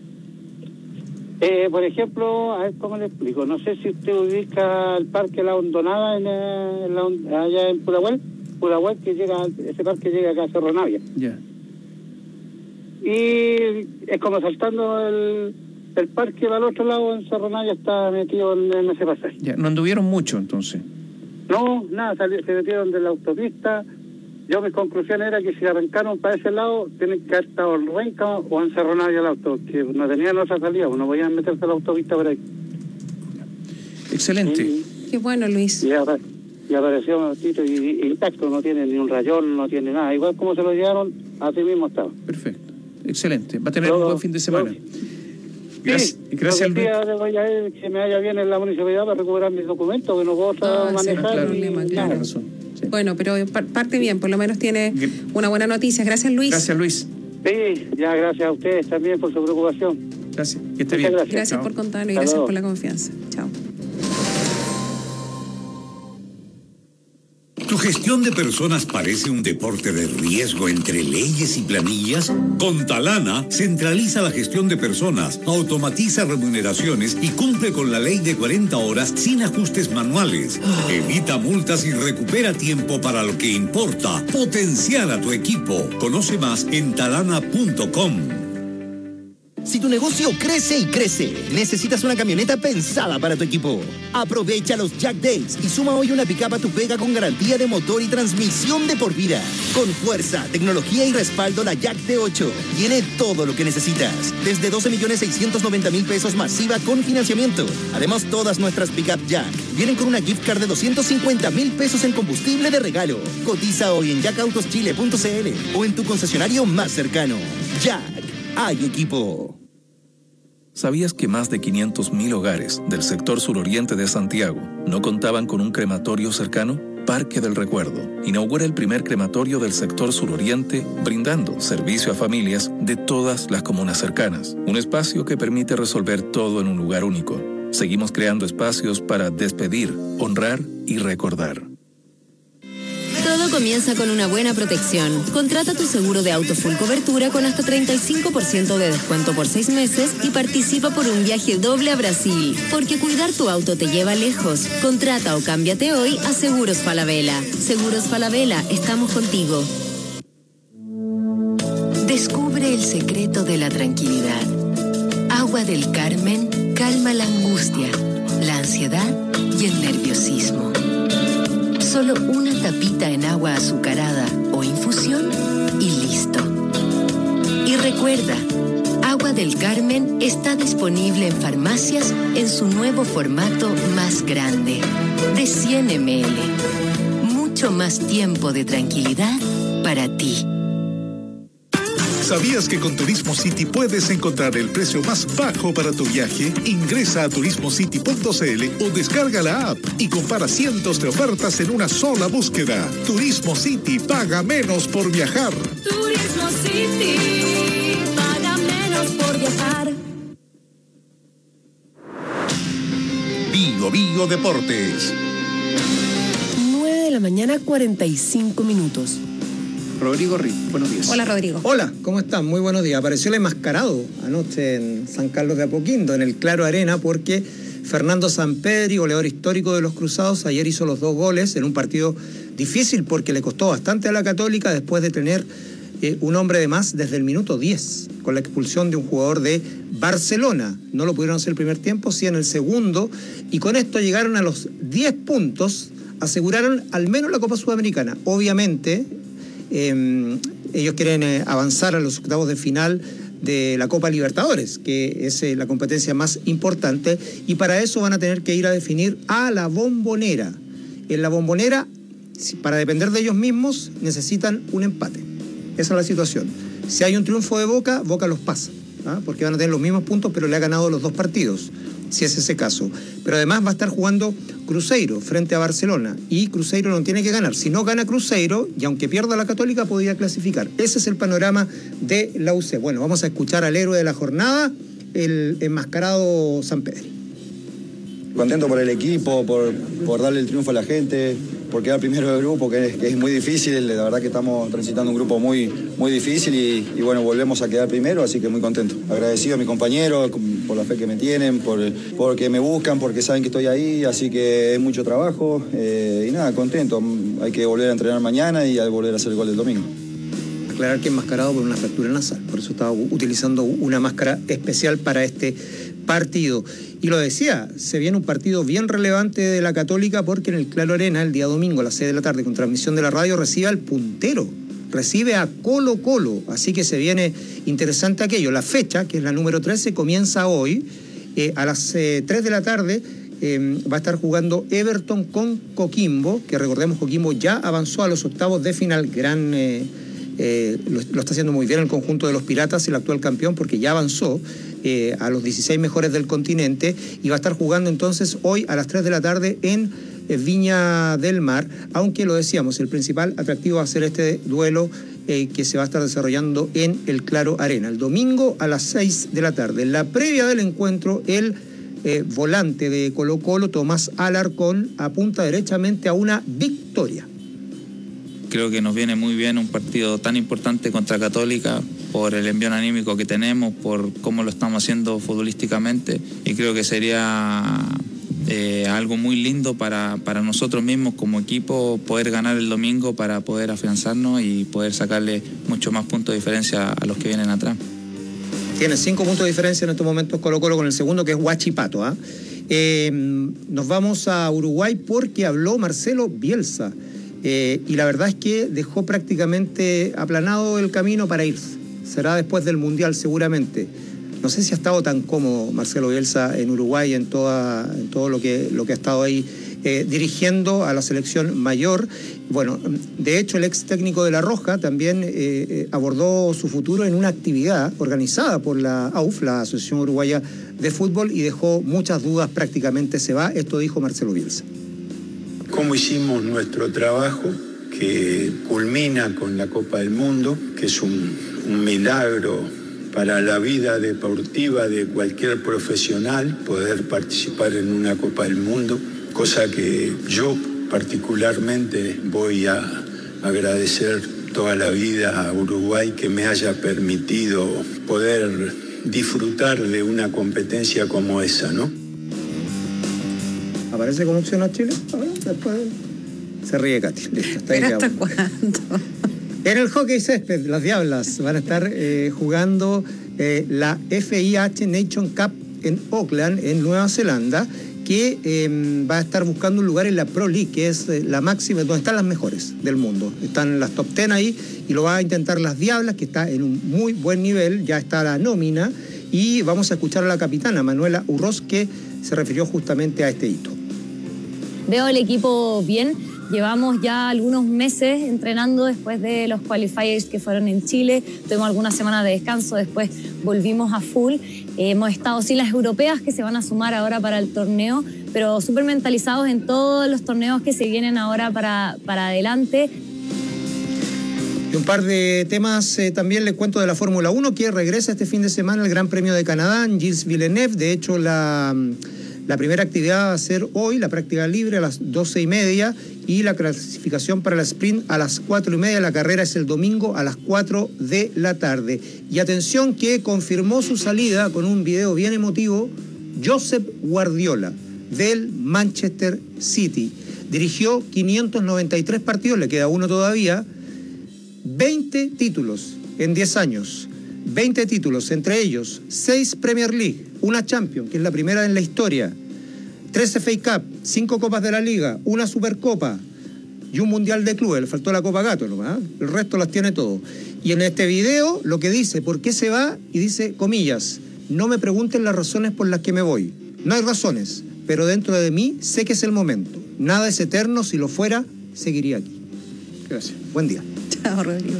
Por ejemplo, a ver cómo le explico. No sé si usted ubica el Parque La Hondonada allá en Purahuel, ese parque llega acá a Cerro Navia. Ya. Y es como saltando el parque para el otro lado, en Cerro Navia está metido en ese pasaje. Ya, no anduvieron mucho entonces. No, nada, se metieron de la autopista. Mi conclusión era que si arrancaron para ese lado, tienen que haber estado en Renca o en Cerro Navia el auto, que no tenían otra salida, no podían meterse a la autopista por ahí. Excelente. Qué bueno, Luis. Y apareció intacto, no tiene ni un rayón, no tiene nada. Igual como se lo llevaron, así mismo estaba. Perfecto. Excelente. Va a tener un buen fin de semana. Gracias, Luis. Que me vaya bien en la municipalidad para recuperar mis documentos, que no puedo manejar. Claro. Sí. Bueno, pero parte bien, por lo menos tiene una buena noticia. Gracias, Luis. Gracias, Luis. Sí, gracias a ustedes también por su preocupación. Gracias, que esté bien. Gracias por contarnos y gracias por la confianza. Chao. ¿Tu gestión de personas parece un deporte de riesgo entre leyes y planillas? Con Talana centraliza la gestión de personas, automatiza remuneraciones y cumple con la ley de 40 horas sin ajustes manuales. Evita multas y recupera tiempo para lo que importa. Potenciar a tu equipo. Conoce más en talana.com. Si tu negocio crece y crece, necesitas una camioneta pensada para tu equipo. Aprovecha los Jack Days y suma hoy una pick-up a tu pega con garantía de motor y transmisión de por vida. Con fuerza, tecnología y respaldo, la Jack D8 tiene todo lo que necesitas. Desde 12.690.000 pesos masiva con financiamiento. Además, todas nuestras pick-up Jack vienen con una gift card de 250.000 pesos en combustible de regalo. Cotiza hoy en jacautoschile.cl o en tu concesionario más cercano. Jack, hay equipo. ¿Sabías que más de 500.000 hogares del sector suroriente de Santiago no contaban con un crematorio cercano? Parque del Recuerdo inaugura el primer crematorio del sector suroriente, brindando servicio a familias de todas las comunas cercanas. Un espacio que permite resolver todo en un lugar único. Seguimos creando espacios para despedir, honrar y recordar. Todo comienza con una buena protección. Contrata tu seguro de auto full cobertura con hasta 35% de descuento por 6 meses y participa por un viaje doble a Brasil. Porque cuidar tu auto te lleva lejos. Contrata o cámbiate hoy a Seguros Falabella. Seguros Falabella, estamos contigo. Descubre el secreto de la tranquilidad. Agua del Carmen calma la angustia, la ansiedad y el nerviosismo. Solo una tapita en agua azucarada o infusión y listo. Y recuerda, Agua del Carmen está disponible en farmacias en su nuevo formato más grande, de 100 ml. Mucho más tiempo de tranquilidad para ti. ¿Sabías que con Turismo City puedes encontrar el precio más bajo para tu viaje? Ingresa a turismocity.cl o descarga la app y compara cientos de ofertas en una sola búsqueda. Turismo City, paga menos por viajar. Turismo City, paga menos por viajar. Bio Bio Deportes. 9 de la mañana, 45 minutos. Rodrigo Riz, buenos días. Hola, Rodrigo. Hola, ¿cómo están? Muy buenos días. Apareció el enmascarado anoche en San Carlos de Apoquindo, en el Claro Arena, porque Fernando Sampedri, goleador histórico de los Cruzados, ayer hizo los 2 goles en un partido difícil porque le costó bastante a la Católica después de tener un hombre de más desde el minuto 10, con la expulsión de un jugador de Barcelona. No lo pudieron hacer el primer tiempo, sí en el segundo, y con esto llegaron a los 10 puntos, aseguraron al menos la Copa Sudamericana. Obviamente, ellos quieren avanzar a los octavos de final de la Copa Libertadores, que es la competencia más importante, y para eso van a tener que ir a definir a la Bombonera. En la Bombonera, para depender de ellos mismos, necesitan un empate. Esa es la situación. Si hay un triunfo de Boca, Boca los pasa, porque van a tener los mismos puntos, pero le ha ganado los 2 partidos, si es ese caso. Pero además va a estar jugando Cruzeiro frente a Barcelona, y Cruzeiro no tiene que ganar. Si no gana Cruzeiro, y aunque pierda la Católica, podría clasificar. Ese es el panorama de la UC. Bueno, vamos a escuchar al héroe de la jornada, el enmascarado Sampedri. Contento por el equipo, por darle el triunfo a la gente, por quedar primero del grupo, que es muy difícil. La verdad que estamos transitando un grupo muy, muy difícil y bueno, volvemos a quedar primero, así que muy contento. Agradecido a mis compañeros por la fe que me tienen, porque me buscan, porque saben que estoy ahí, así que es mucho trabajo y nada, contento. Hay que volver a entrenar mañana y a volver a hacer el gol del domingo. Aclarar que enmascarado por una fractura nasal, por eso estaba utilizando una máscara especial para este partido. Y lo decía, se viene un partido bien relevante de la Católica, porque en el Claro Arena, el día domingo a las 6 de la tarde, con transmisión de la radio, recibe al puntero, recibe a Colo Colo, así que se viene interesante aquello. La fecha, que es la número 13, comienza hoy, a las 3 de la tarde, va a estar jugando Everton con Coquimbo, que recordemos, Coquimbo ya avanzó a los octavos de final. Lo está haciendo muy bien el conjunto de los Piratas, el actual campeón, porque ya avanzó a los 16 mejores del continente, y va a estar jugando entonces hoy a las 3 de la tarde en Viña del Mar, aunque lo decíamos, el principal atractivo va a ser este duelo que se va a estar desarrollando en el Claro Arena, el domingo a las 6 de la tarde. En la previa del encuentro, el volante de Colo Colo, Tomás Alarcón, apunta derechamente a una victoria. Creo que nos viene muy bien un partido tan importante contra Católica, por el envío anímico que tenemos, por cómo lo estamos haciendo futbolísticamente, y creo que sería algo muy lindo para nosotros mismos como equipo poder ganar el domingo, para poder afianzarnos y poder sacarle mucho más puntos de diferencia a los que vienen atrás. Tiene 5 puntos de diferencia en estos momentos Colo-Colo con el segundo, que es Huachipato. Nos vamos a Uruguay porque habló Marcelo Bielsa. Y la verdad es que dejó prácticamente aplanado el camino para irse. Será después del Mundial seguramente. No sé si ha estado tan cómodo Marcelo Bielsa en Uruguay en todo lo que ha estado ahí dirigiendo a la selección mayor. Bueno, de hecho el ex técnico de La Roja también abordó su futuro en una actividad organizada por la AUF, la Asociación Uruguaya de Fútbol, y dejó muchas dudas, prácticamente se va. Esto dijo Marcelo Bielsa. ¿Cómo hicimos nuestro trabajo que culmina con la Copa del Mundo, que es un milagro para la vida deportiva de cualquier profesional, poder participar en una Copa del Mundo? Cosa que yo particularmente voy a agradecer toda la vida a Uruguay, que me haya permitido poder disfrutar de una competencia como esa, ¿no? ¿Aparece como opción a Chile? Ahora, después se ríe Katy. Listo, está ahí. ¿Pero hasta cuándo? En el hockey césped, las Diablas van a estar jugando la FIH Nation Cup en Auckland, en Nueva Zelanda, que va a estar buscando un lugar en la Pro League, que es la máxima, donde están las mejores del mundo. Están las top 10 ahí, y lo va a intentar las Diablas, que está en un muy buen nivel, ya está la nómina, y vamos a escuchar a la capitana, Manuela Urroz, que se refirió justamente a este hito. Veo el equipo bien. Llevamos ya algunos meses entrenando después de los qualifiers que fueron en Chile. Tuvimos algunas semanas de descanso, después volvimos a full. Hemos estado sin las europeas que se van a sumar ahora para el torneo, pero súper mentalizados en todos los torneos que se vienen ahora para adelante. Y un par de temas también les cuento de la Fórmula 1, que regresa este fin de semana el Gran Premio de Canadá en Gilles Villeneuve. De hecho, la primera actividad va a ser hoy, la práctica libre a las 12:30, y la clasificación para la sprint a las 4:30. La carrera es el domingo a las 4 de la tarde. Y atención, que confirmó su salida con un video bien emotivo Josep Guardiola, del Manchester City. Dirigió 593 partidos, le queda uno todavía, 20 títulos en 10 años. 20 títulos, entre ellos 6 Premier League, una Champions, que es la primera en la historia, 3 FA Cup, 5 Copas de la Liga, una Supercopa y un Mundial de Clubes. Le faltó la Copa Gato nomás, el resto las tiene todo. Y en este video lo que dice, ¿por qué se va? Y dice, comillas, no me pregunten las razones por las que me voy. No hay razones, pero dentro de mí sé que es el momento. Nada es eterno, si lo fuera, seguiría aquí. Gracias. Buen día. Chao, Rodrigo.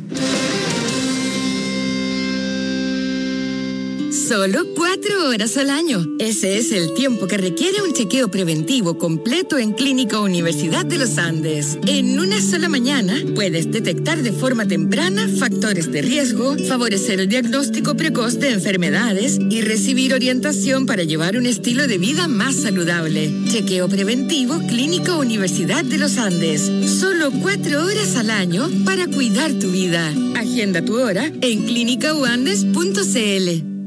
Solo 4 horas al año. Ese es el tiempo que requiere un chequeo preventivo completo en Clínica Universidad de los Andes. En una sola mañana puedes detectar de forma temprana factores de riesgo, favorecer el diagnóstico precoz de enfermedades y recibir orientación para llevar un estilo de vida más saludable. Chequeo preventivo Clínica Universidad de los Andes. Solo 4 horas al año para cuidar tu vida. Agenda tu hora en clinicauandes.cl.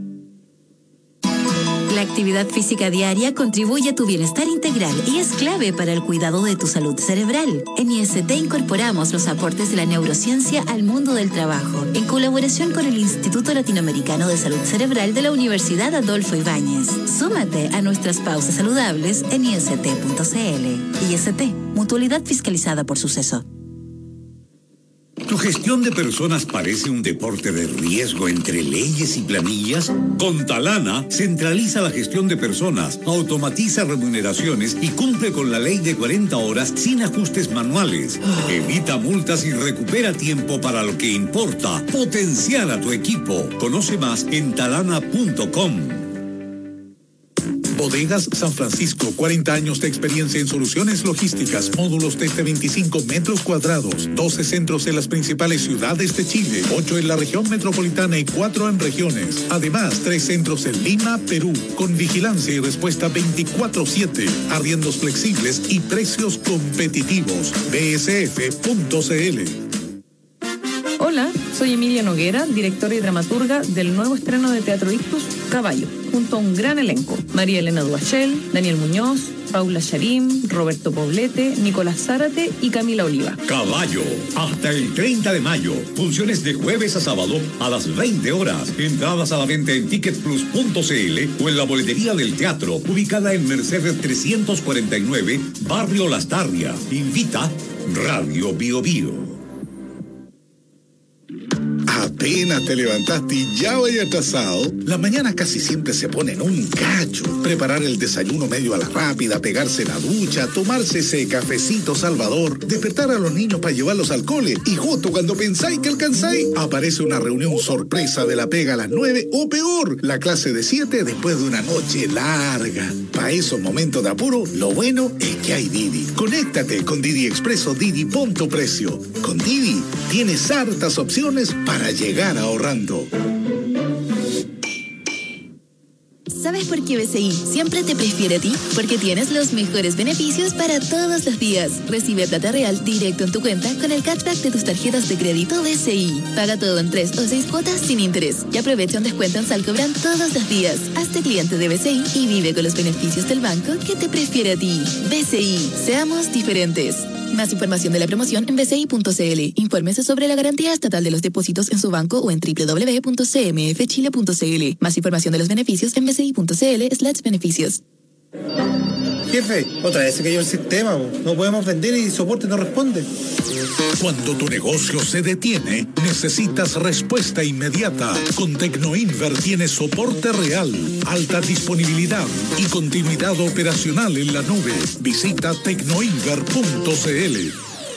La actividad física diaria contribuye a tu bienestar integral y es clave para el cuidado de tu salud cerebral. En IST incorporamos los aportes de la neurociencia al mundo del trabajo, en colaboración con el Instituto Latinoamericano de Salud Cerebral de la Universidad Adolfo Ibáñez. Súmate a nuestras pausas saludables en ist.cl. IST, mutualidad fiscalizada por Suceso. ¿Tu gestión de personas parece un deporte de riesgo entre leyes y planillas? Con Talana centraliza la gestión de personas, automatiza remuneraciones y cumple con la ley de 40 horas sin ajustes manuales. Evita multas y recupera tiempo para lo que importa. Potenciar a tu equipo. Conoce más en talana.com. Bodegas San Francisco, 40 años de experiencia en soluciones logísticas, módulos desde 25 metros cuadrados, 12 centros en las principales ciudades de Chile, 8 en la región metropolitana y 4 en regiones. Además, 3 centros en Lima, Perú, con vigilancia y respuesta 24/7, arriendos flexibles y precios competitivos. bsf.cl. Hola, soy Emilia Noguera, directora y dramaturga del nuevo estreno de Teatro Ictus, Caballo, junto a un gran elenco: María Elena Duachel, Daniel Muñoz, Paula Charim, Roberto Poblete, Nicolás Zárate y Camila Oliva. Caballo, hasta el 30 de mayo. Funciones de jueves a sábado a las 20 horas. Entradas a la venta en ticketplus.cl o en la boletería del teatro, ubicada en Mercedes 349, Barrio Las Tarrias. Invita Radio Bio Bio. Apenas te levantaste y ya vaya atrasado. Las mañanas casi siempre se ponen un cacho. Preparar el desayuno medio a la rápida, pegarse la ducha, tomarse ese cafecito salvador, despertar a los niños para llevarlos al cole. Y justo cuando pensáis que alcanzáis, aparece una reunión sorpresa de la pega a las 9 o peor, la clase de 7 después de una noche larga. Para esos momentos de apuro, lo bueno es que hay Didi. Conéctate con Didi Expreso Didi Punto Precio. Con Didi tienes hartas opciones para llegar ahorrando. ¿Sabes por qué BCI siempre te prefiere a ti? Porque tienes los mejores beneficios para todos los días. Recibe plata real directo en tu cuenta con el cashback de tus tarjetas de crédito BCI. Paga todo en 3 o 6 cuotas sin interés y aprovecha un descuento en Salcobran todos los días. Hazte cliente de BCI y vive con los beneficios del banco que te prefiere a ti. BCI, seamos diferentes. Más información de la promoción en bci.cl. Infórmese sobre la garantía estatal de los depósitos en su banco o en www.cmfchile.cl. Más información de los beneficios en bci.cl/beneficios. Jefe, otra vez se cayó el sistema. No podemos vender y soporte no responde. Cuando tu negocio se detiene, necesitas respuesta inmediata. Con Tecnoinver tienes soporte real, alta disponibilidad y continuidad operacional en la nube. Visita tecnoinver.cl.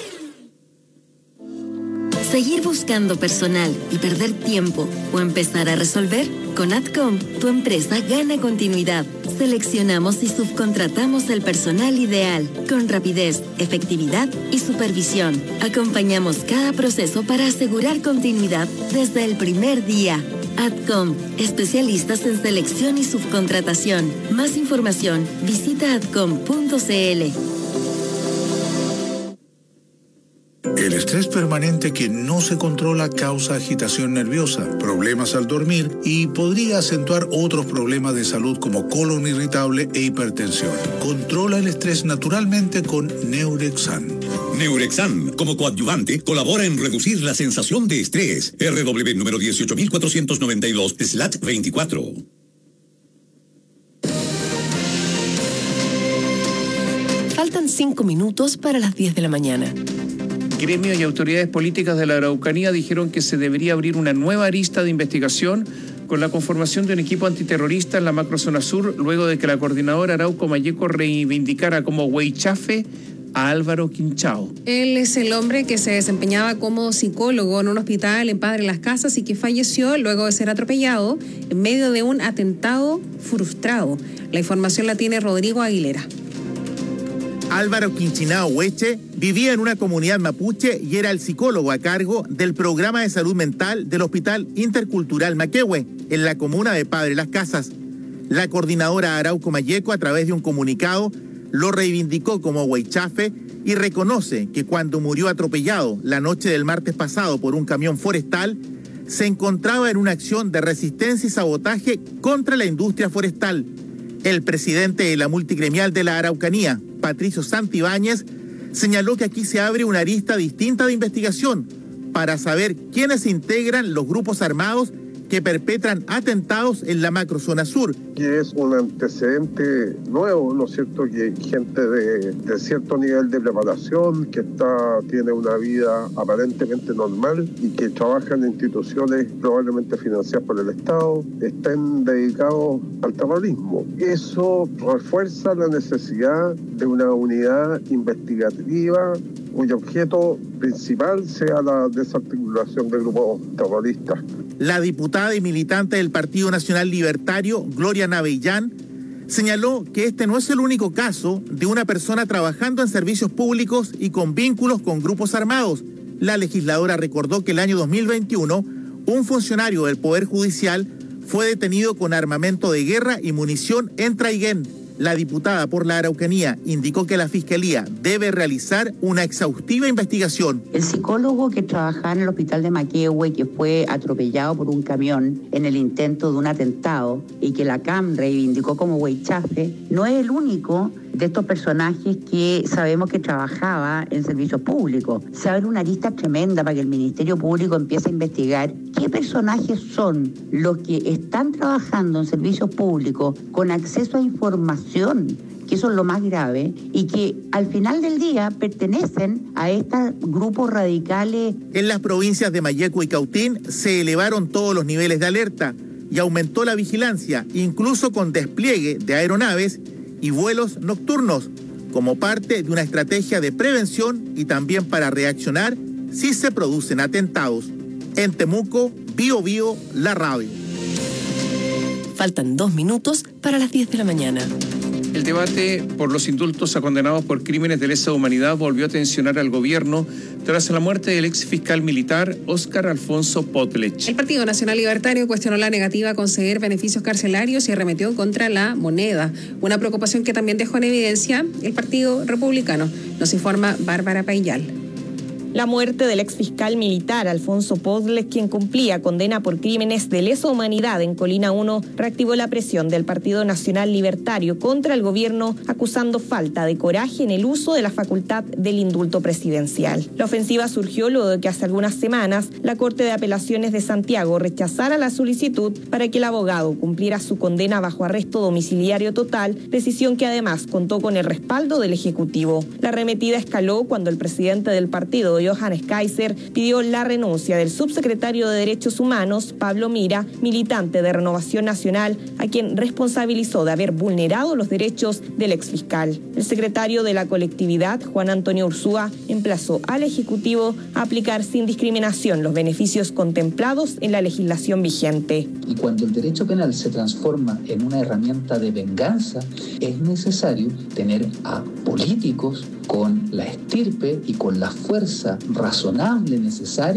Seguir buscando personal y perder tiempo o empezar a resolver, con Adcom tu empresa gana continuidad. Seleccionamos y subcontratamos el personal ideal con rapidez, efectividad y supervisión. Acompañamos cada proceso para asegurar continuidad desde el primer día. Adcom, especialistas en selección y subcontratación. Más información, visita adcom.cl. El estrés permanente que no se controla causa agitación nerviosa, problemas al dormir y podría acentuar otros problemas de salud como colon irritable e hipertensión. Controla el estrés naturalmente con Neurexan. Neurexan, como coadyuvante, colabora en reducir la sensación de estrés. RW número 18492/24. Faltan 5 minutos para las 10 de la mañana. Gremios y autoridades políticas de la Araucanía dijeron que se debería abrir una nueva arista de investigación con la conformación de un equipo antiterrorista en la macrozona sur, luego de que la coordinadora Arauco Mayeco reivindicara como huaychafe a Álvaro Quinchao. Él es el hombre que se desempeñaba como psicólogo en un hospital en Padre Las Casas y que falleció luego de ser atropellado en medio de un atentado frustrado. La información la tiene Rodrigo Aguilera. Álvaro Quinchao Hueche vivía en una comunidad mapuche y era el psicólogo a cargo del programa de salud mental del Hospital Intercultural Maquehue, en la comuna de Padre Las Casas. La coordinadora Arauco Mayeco, a través de un comunicado, lo reivindicó como huaychafe y reconoce que cuando murió atropellado la noche del martes pasado por un camión forestal, se encontraba en una acción de resistencia y sabotaje contra la industria forestal. El presidente de la multigremial de la Araucanía, Patricio Santibáñez, señaló que aquí se abre una arista distinta de investigación para saber quiénes integran los grupos armados que perpetran atentados en la macrozona sur. Que es un antecedente nuevo, ¿no es cierto? Que hay gente de cierto nivel de preparación, que tiene una vida aparentemente normal y que trabaja en instituciones probablemente financiadas por el Estado, estén dedicados al terrorismo. Eso refuerza la necesidad de una unidad investigativa cuyo objeto principal sea la desarticulación de grupos terroristas. La diputada y militante del Partido Nacional Libertario, Gloria Navellán, señaló que este no es el único caso de una persona trabajando en servicios públicos y con vínculos con grupos armados. La legisladora recordó que el año 2021, un funcionario del Poder Judicial fue detenido con armamento de guerra y munición en Traiguén. La diputada por la Araucanía indicó que la Fiscalía debe realizar una exhaustiva investigación. El psicólogo que trabajaba en el hospital de Maquehue, que fue atropellado por un camión en el intento de un atentado y que la CAM reivindicó como huaychafe, no es el único de estos personajes que sabemos que trabajaba en servicios públicos. Se abre una lista tremenda para que el Ministerio Público empiece a investigar qué personajes son los que están trabajando en servicios públicos con acceso a información, que eso es lo más grave, y que al final del día pertenecen a estos grupos radicales. En las provincias de Malleco y Cautín se elevaron todos los niveles de alerta y aumentó la vigilancia, incluso con despliegue de aeronaves y vuelos nocturnos, como parte de una estrategia de prevención y también para reaccionar si se producen atentados. En Temuco, Bío Bío, La Radio. Faltan 2 minutos para las 10 de la mañana. El debate por los indultos a condenados por crímenes de lesa humanidad volvió a tensionar al gobierno tras la muerte del ex fiscal militar Óscar Alfonso Potlech. El Partido Nacional Libertario cuestionó la negativa a conceder beneficios carcelarios y arremetió contra la moneda, una preocupación que también dejó en evidencia el Partido Republicano. Nos informa Bárbara Paillal. La muerte del exfiscal militar Alfonso Potlech, quien cumplía condena por crímenes de lesa humanidad en Colina 1, reactivó la presión del Partido Nacional Libertario contra el gobierno, acusando falta de coraje en el uso de la facultad del indulto presidencial. La ofensiva surgió luego de que hace algunas semanas la Corte de Apelaciones de Santiago rechazara la solicitud para que el abogado cumpliera su condena bajo arresto domiciliario total, decisión que además contó con el respaldo del Ejecutivo. La arremetida escaló cuando el presidente del partido, Johannes Kaiser, pidió la renuncia del subsecretario de Derechos Humanos, Pablo Mira, militante de Renovación Nacional, a quien responsabilizó de haber vulnerado los derechos del exfiscal. El secretario de la colectividad, Juan Antonio Ursúa, emplazó al Ejecutivo a aplicar sin discriminación los beneficios contemplados en la legislación vigente. Y cuando el derecho penal se transforma en una herramienta de venganza, es necesario tener a políticos con la estirpe y con la fuerza razonable necesaria